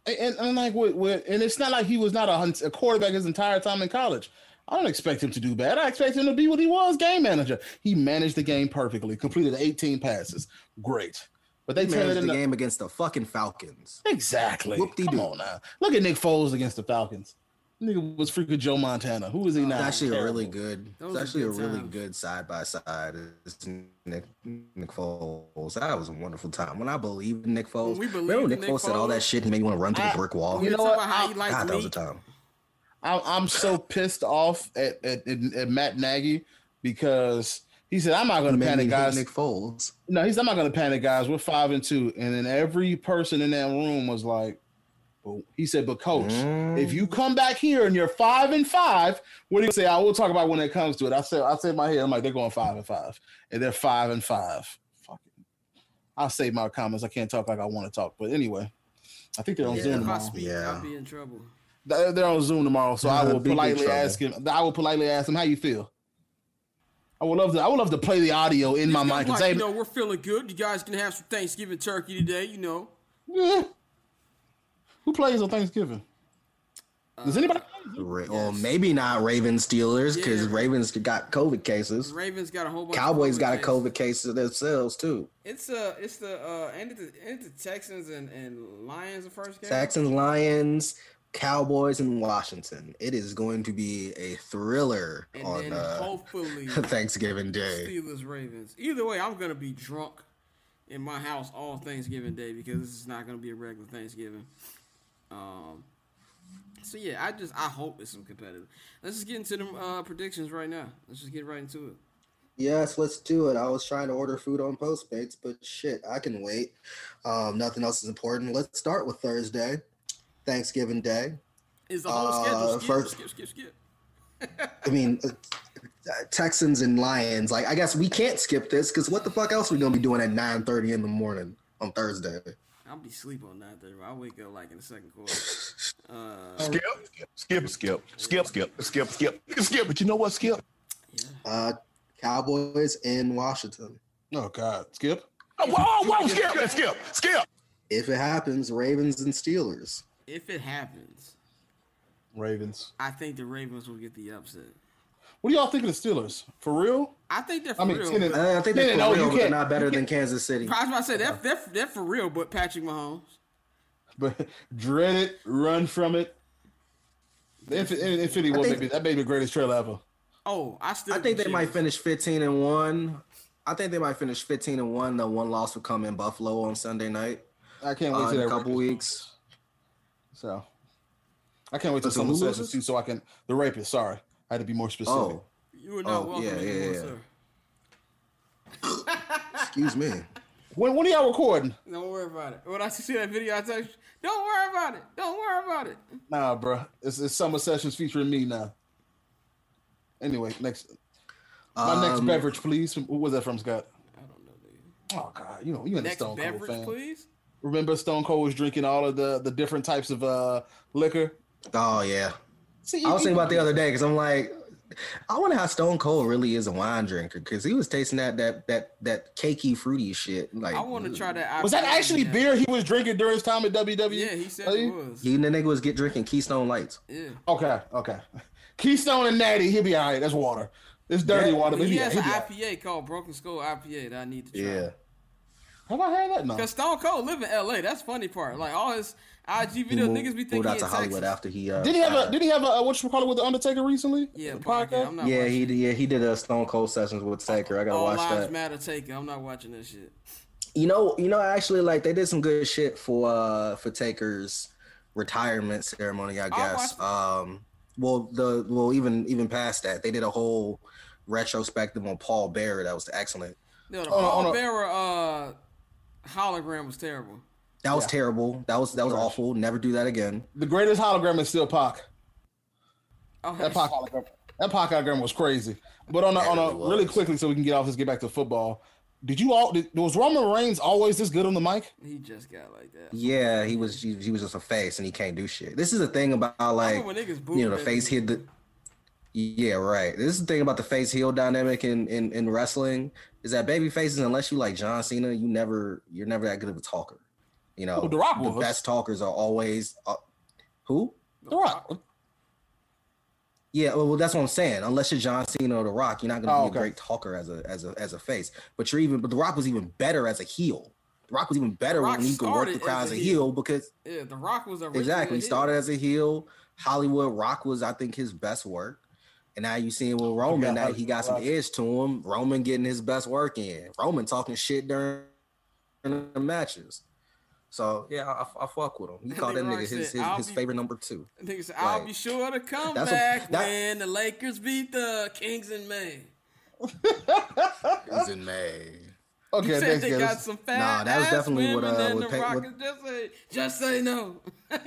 And, and like with, with, and it's not like he was not a, a quarterback his entire time in college. I don't expect him to do bad. I expect him to be what he was, game manager. He managed the game perfectly, completed eighteen passes. Great. But they managed turned the the game against the fucking Falcons. Exactly. Whoop-de-doo. Come on now. Look at Nick Foles against the Falcons. Nigga was freaking Joe Montana. Who is he now? It's actually Terrible. a really good. Those It's are actually a good really times. good side by side. It's Nick Nick Foles. That was a wonderful time. When I believed in Nick Foles, When we believed remember when in Nick Nick Foles said all that Foles? shit and made you want to run through I- the brick wall. You know know what? about how I- he likes God, that was a meat? time. I'm, I'm so pissed off at, at, at, at Matt Nagy because he said, I'm not going You to made me panic, hate guys. Nick Foles. No, he's I'm not going to panic, guys. We're five and two. And then every person in that room was like, well, he said, but coach, Mm. if you come back here and you're five and five, what do you say? I will talk about when it comes to it. I said, I said in my head, I'm like, they're going five and five. And they're five and five. Fuck it. I'll save my comments. I can't talk like I want to talk. But anyway, I think they're on Yeah, Zoom if I tomorrow. speak, Yeah. I'll be in trouble. They're they're on Zoom tomorrow, so I will Big, big politely trouble. ask him. I will politely ask him how you feel. I would love to. I would love to play the audio in my It's mic and like, say, you know, we're feeling good. You guys can have some Thanksgiving turkey today, you know. "Yeah." Who plays on Thanksgiving? Does anybody? Ra- Well, maybe not Ravens Steelers because Yeah. Ravens got COVID cases. Ravens got a whole bunch Cowboys of got a cases. COVID case themselves too. It's uh it's the uh and the, and the Texans and, and Lions the first game. Texans, Lions, Cowboys, and Washington. It is going to be a thriller and on then uh, hopefully Thanksgiving Day. Steelers Ravens. Either way, I'm gonna be drunk in my house all Thanksgiving Day because this is not gonna be a regular Thanksgiving. Um so yeah, I just I hope it's some competitive. Let's just get into the uh, predictions right now. Let's just get right into it. Yes, let's do it. I was trying to order food on Postmates, but shit, I can wait. Um, nothing else is important. Let's start with Thursday, Thanksgiving Day. Is the whole Uh, schedule skip, first- skip, skip, skip. I mean, uh, Texans and Lions. Like, I guess we can't skip this because what the fuck else are we gonna be doing at nine thirty in the morning on Thursday? I'll be asleep on nine thirty. I'll wake up like in the second quarter. Uh, Skip, skip, skip, skip, skip, skip, skip, skip, skip. But you know what, Skip? Uh, Cowboys in Washington. Oh God, Skip. Oh, whoa, whoa, skip, skip, skip. If it happens, Ravens and Steelers. if it happens, Ravens. I think the Ravens will get the upset. What do y'all think of the Steelers? For real? I think they're for I mean, real. ten and- but- Uh, I think they're Yeah, for no, you real, but they're can't- not better than Kansas City. I was about to say they're, they're, they're for real, but Patrick Mahomes. But dread it, run from it. The Inf- Infinity War, think- maybe that may be the greatest trailer ever. Oh, I still. I think they shit. might finish fifteen and one. I think they might finish fifteen and one. The one loss will come in Buffalo on Sunday night. I can't wait Uh, till in a that couple rapist weeks. comes. So I can't wait till So Summer who Sessions loses? too, so I can the rapist. Sorry, I had to be more specific. Oh, You are not Oh, welcome yeah, yeah, anymore, yeah. sir. excuse me. When when are y'all recording? Don't worry about it. When I see that video, I text you, don't worry about it. Don't worry about it. Nah, bro, it's, it's Summer Sessions featuring me now. Anyway, next my next Um, beverage, please. Who was that from, Scott? I don't know, dude. Oh God, you know you ain't a Next Stone Cold beverage, fan. please. Remember Stone Cold was drinking all of the the different types of uh liquor. Oh yeah. See, I was you- thinking about the other day because I'm like, I wonder how Stone Cold really is a wine drinker because he was tasting that that that that cakey fruity shit. Like I want to try that. Was that I P A actually again. beer he was drinking during his time at W W E? Yeah, he said Oh, it was. He and the nigga was get drinking Keystone Lights. Yeah. Okay, okay. Keystone and Natty, he'll be all right. That's water. It's dirty Yeah, water, but He he'll has be, an he'll be I all right. P A called Broken Skull I P A that I need to try. Yeah. Have I heard that? No. Because Stone Cold live in L A. That's the funny part. Like all his I G He videos, moved, niggas be moved thinking he out in to Hollywood Texas. after he. Uh, Did he have a died. Did he have a uh, what you call it with the Undertaker recently? Yeah, The but again, I'm not Yeah, watching he it. did. Yeah, he did a Stone Cold sessions with Taker. I gotta All watch Lives that. Matter Taker. I'm not watching that shit. You know, you know, actually, like they did some good shit for uh for Taker's retirement ceremony. I guess. watched it. Um, well, the well, even even past that, they did a whole retrospective on Paul Bearer that was excellent. No, the Oh, no, Paul oh, no. Bearer uh, hologram was terrible. That was Yeah. terrible. That was that was Trash. awful. Never do that again. The greatest hologram is still Pac. Oh, That Pac hologram, that Pac hologram was crazy. But on a, Yeah, on it a really really was. quickly, so we can get off this, get back to football. Did you all? Did, was Roman Reigns always this good on the mic? He just got like that. Yeah, he was he, he was just a face and he can't do shit. This is the thing about like when niggas booed you know the that face nigga. hit the yeah right. This is the thing about the face heel dynamic in, in in wrestling is that baby faces unless you like John Cena, you never you're never that good of a talker. You know, Oh, The Rock the was. best talkers are always uh, who? The Rock. Yeah, well, that's what I'm saying. Unless you're John Cena or The Rock, you're not going to Oh, be okay. a great talker as a as a as a face. But you're even. But The Rock was even better as a heel. The Rock was even better Rock when he could work the started crowd as as a a heel. heel because Yeah, The Rock was originally exactly a he heel. started as a heel. Hollywood Rock was, I think, his best work. And now you see him with Roman that he got some Rock. edge to him. Roman getting his best work in. Roman talking shit during the matches. So yeah, I, I fuck with him. He That called that nigga nigga Rock his said, his, "I'll his be- favorite number two. I think it's, I'll Like, be sure to come that's a- back that- when the Lakers beat the Kings in May. He's in May. Okay, You said next they game. got some fat Nah, that was ass definitely what, women, uh, and what the Pa- Rock what- is just say, just say no.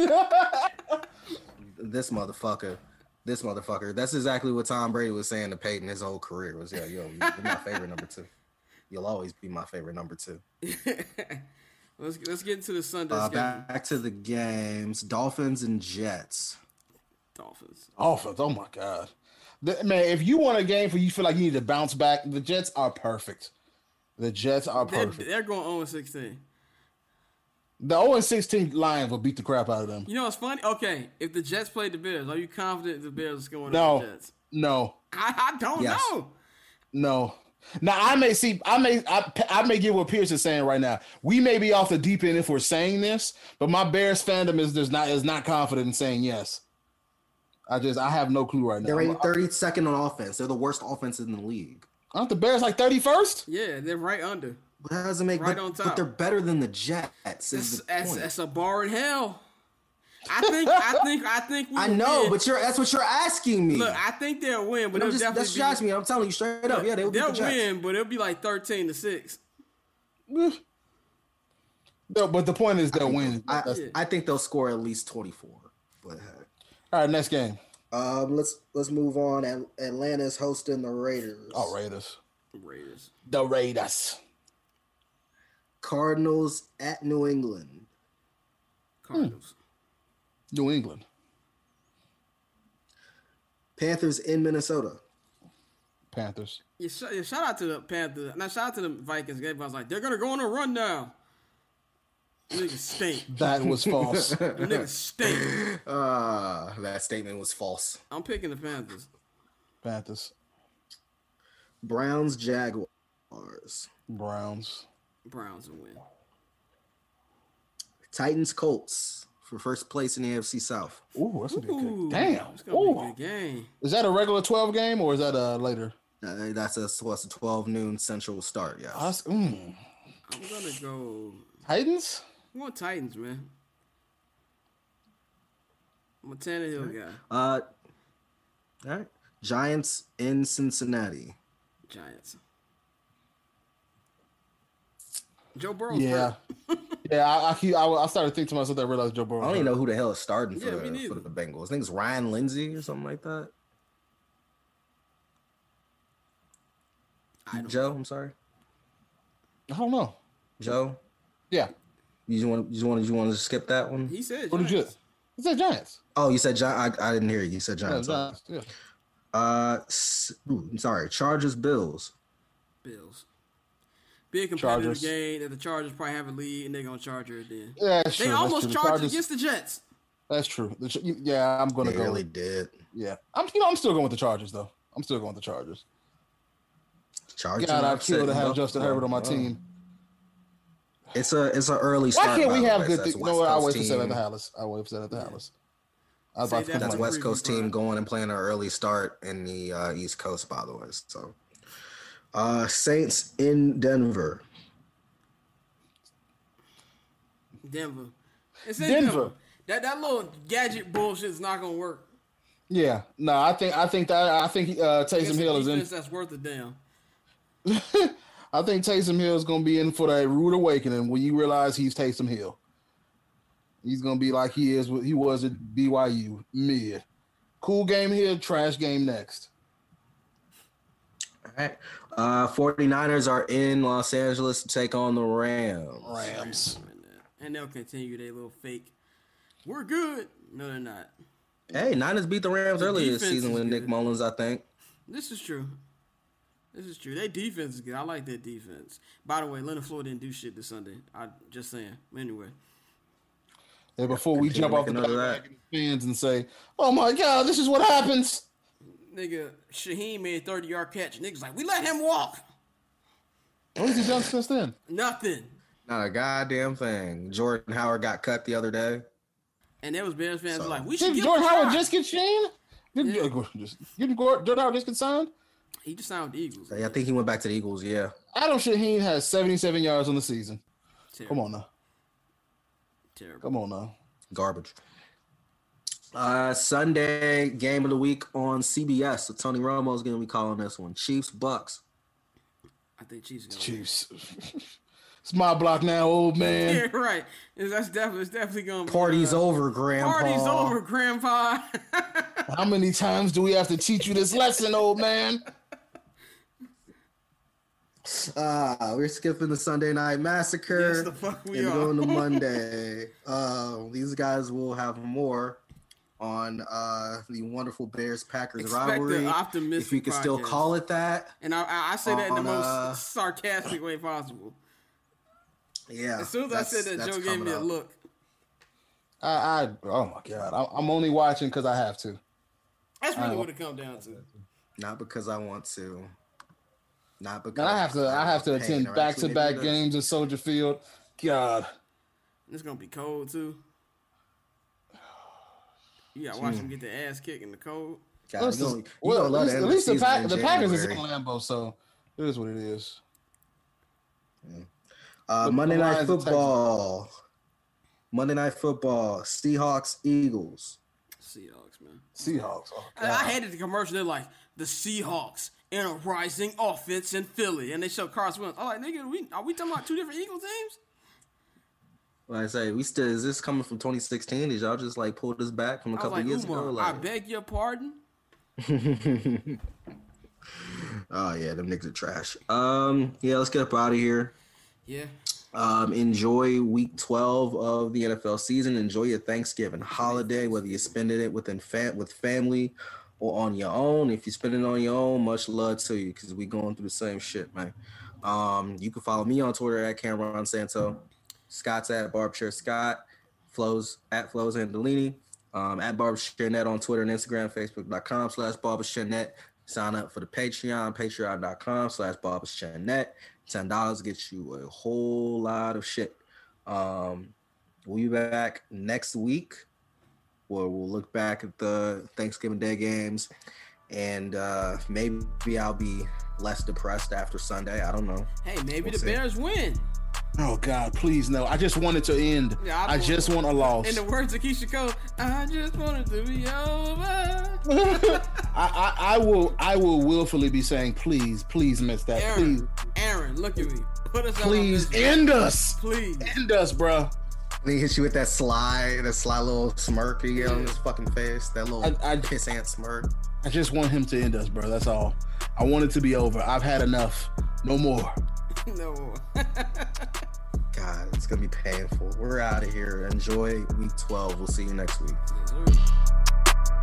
This motherfucker. This motherfucker. That's exactly what Tom Brady was saying to Peyton his whole career was, yeah, yo, you're my favorite number two. You'll always be my favorite number two. let's let's get into the Sunday Uh, schedule. back to the games. Dolphins and Jets. Dolphins. Offense. Oh my god, The- man! If you want a game where you feel like you need to bounce back, the Jets are perfect. The Jets are They're, perfect. they're going oh and sixteen. The oh and sixteen Lions will beat the crap out of them. You know what's funny? Okay, if the Jets played the Bears, are you confident the Bears is going No, to the Jets? no, I, I don't Yes. know. no. Now I may see, I may, I, I may get what Pierce is saying right now. We may be off the deep end if we're saying this, but my Bears fandom is there's not is not confident in saying yes. I just I have no clue right now. They're I'm- ranked thirty-second on offense. They're the worst offense in the league. Aren't the Bears like thirty-first? Yeah, they're right under. But that doesn't make Right but, on but top. they're better than the Jets. Is That's, the that's, point. that's a bar in hell. I think I think I think we I know, win. but you're that's what you're asking me. Look, I think they'll win, but I'm it'll just, definitely that's what you're asking me. I'm telling you straight up. be, Yeah, they'll beat they'll the Jets. win, but it'll be like thirteen to six. No, but the point is they'll win. I, That's- Yeah. I think they'll score at least twenty-four. But hey. All right, next game. Um, let's let's move on. At- Atlanta's hosting the Raiders. Oh, Raiders. Raiders. The Raiders. Cardinals at New England. Cardinals. New England. Panthers in Minnesota. Panthers. Yeah, sh- yeah, shout out to the Panthers. Now shout out to the Vikings. Everybody's like, they're gonna go on a run now. Them niggas stink. That was false. Them niggas stink. Uh, that statement was false. I'm picking the Panthers. Panthers. Browns Jaguars. Browns. Browns will win. Titans Colts for first place in the A F C South. Ooh, that's gonna be Ooh, good. Damn. It's gonna be a Ooh. good game. Is that a regular twelve game or is that a later? Uh, that's a what's a twelve noon Central start. Yes. Us- mm. I'm gonna go. Titans? I'm going Titans, man. I'm a Tannehill guy. Uh, all right. Giants in Cincinnati. Giants. Joe Burrow. Yeah. yeah, I, I, keep, I I started thinking to myself that I realized Joe Burrow. I don't even know who the hell is starting for, Yeah, me the, neither. for the Bengals. I think it's Ryan Lindsay or something like that. I don't Joe, I'm sorry. I don't know. Joe, Yeah. you just want you just want you want to skip that one? He said What did you? Giants. It said Giants. Oh, you said John. I, I didn't hear you. You said Yeah, Giants. Giants. Yeah. Uh, s- ooh, I'm sorry. Chargers Bills. Bills. Be a competitive Chargers. game that the Chargers probably have a lead and they're gonna charge her then. Yeah, that's They true. That's almost true. The charged Chargers- against the Jets. That's true. The, Ch- yeah, I'm gonna They go. really with- did. Yeah, I'm. You know, I'm still going with the Chargers though. I'm still going with the Chargers. Chargers. God, are I'd kill to upsetting, have though. Justin Herbert on my Wow. team. It's a it's an early start. Why can't we by the have way, good so things? that's You know what? I'll West wait Coast for that at team. the Hallis. I'll wait for that at the Hallis. I was Say about to that come That's a on. West preview, Coast team Brian. going and playing an early start in the uh, East Coast, by the way. So, uh, Saints in Denver. Denver. It's in Denver. Denver. That that little gadget bullshit is not gonna work. Yeah, no, I think I think that I think uh, Taysom Against a Hill is in. defense that's worth a damn. I think Taysom Hill is going to be in for that rude awakening when you realize he's Taysom Hill. He's going to be like he is. He was at B Y U mid. Cool game here, trash game next. All right. Uh, 49ers are in Los Angeles to take on the Rams. Rams. And they'll continue their little fake. We're good. No, they're not. Hey, Niners beat the Rams The earlier this defense season is with Nick good. Mullins, I think. This is true. This is true. Their defense is good. I like their defense. By the way, Leonard Floyd didn't do shit this Sunday. I just saying. Anyway. Yeah, before we jump off the that fans and say, "Oh my God, this is what happens." Nigga, Shaheem made a thirty-yard catch. Niggas like, we let him walk. What has he done since then? Nothing. Not a goddamn thing. Jordan Howard got cut the other day. And there was Bears fans So, like, we should Did give Jordan him a Howard shot. just get Shane? Did Yeah. just, did Jordan Howard just get signed? He just signed with the Eagles. I think he went back to the Eagles, yeah. Adam Shaheen has seventy-seven yards on the season. Terrible. Come on now. Terrible. Come on now. Garbage. Uh, Sunday game of the week on C B S. So Tony Romo's going to be calling this one. Chiefs, Bucks. I think Chiefs are gonna Chiefs. It's my block now, old man. Yeah, right. It's, that's definitely, it's definitely going to be. Party's uh, over, Grandpa. Party's over, Grandpa. How many times do we have to teach you this lesson, old man? Uh, we're skipping the Sunday Night Massacre. Yes, the fuck we and are. going to Monday. Uh, these guys will have more on uh, the wonderful Bears-Packers Expect rivalry, an optimistic if we can still podcast. call it that. And I, I, I say that in the On, most uh, sarcastic way possible. Yeah. As soon as I that's- said that, that's Joe gave me coming a up. look. I, I oh my God. I, I'm only watching because I have to. That's really I- what it comes down to. Not because I want to. Not because And I have to I have to Hey, attend they're back to actually back doing this. games at Soldier Field. God. It's gonna be cold too. You gotta watch them get their ass kicked in the cold. God, Listen, you gonna- you well, gonna at love least, the at end of least the, season pack, in the Packers is in January. Lambeau, so it is what it is. Uh, The- Monday the Night Lions and Football. Monday Night Football. Seahawks, Eagles. Seahawks, man. Seahawks. Oh, I, I God. hated the commercial. They're like the Seahawks in a rising offense in Philly, and they show Carson Wentz. I'm like, nigga, are we, are we talking about two different Eagle teams? Like I say, we still is this coming from twenty sixteen? Did y'all just like pull this back from a I was couple like, years Umar, ago? I Like, beg your pardon. oh yeah, them niggas are trash. Um, yeah, let's get up out of here. Yeah. Um, enjoy week twelve of the N F L season. Enjoy your Thanksgiving holiday, whether you're spending it within fam- with family or on your own. If you're spending it on your own, much love to you because we going through the same shit, man. Um, you can follow me on Twitter at Cameron Santo. Scott's at Barbshare Scott. Flows at Flows Andolini. Um, at BarbshareNet on Twitter and Instagram, Facebook.com slash BarbshareNet. Sign up for the Patreon, Patreon.com slash BarbshareNet. ten dollars gets you a whole lot of shit. Um, we'll be back next week where we'll look back at the Thanksgiving Day games and uh, maybe I'll be less depressed after Sunday. I don't know. Hey, maybe We'll the see. Bears win. Oh God, please no. I just want it to end. Yeah, I I, don't- just want a loss. In the words of Keisha Cole, I just want it to be over. I, I, I will I will willfully be saying, please, please miss that. Please, Aaron, Aaron, look at me. Put us please on this. end us. Please. End us, bro. And he hits you with that sly, that sly little smirk he get on his fucking face. That little I- I- pissant smirk. I just want him to end us, bro. That's all. I want it to be over. I've had enough. No more. No. God, it's gonna be painful. We're out of here. Enjoy week twelve. We'll see you next week. Yes, sir.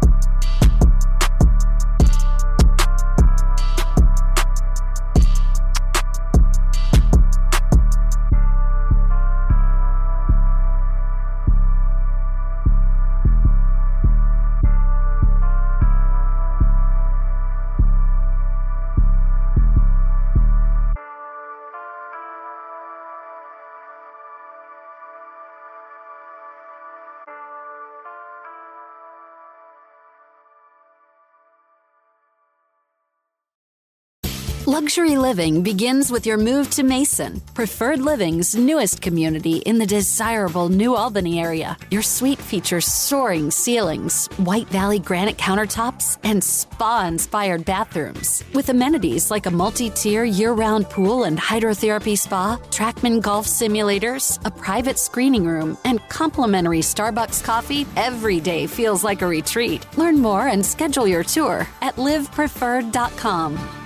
Luxury living begins with your move to Mason, Preferred Living's newest community in the desirable New Albany area. Your suite features soaring ceilings, White Valley granite countertops, and spa-inspired bathrooms. With amenities like a multi-tier year-round pool and hydrotherapy spa, Trackman golf simulators, a private screening room, and complimentary Starbucks coffee, every day feels like a retreat. Learn more and schedule your tour at live preferred dot com.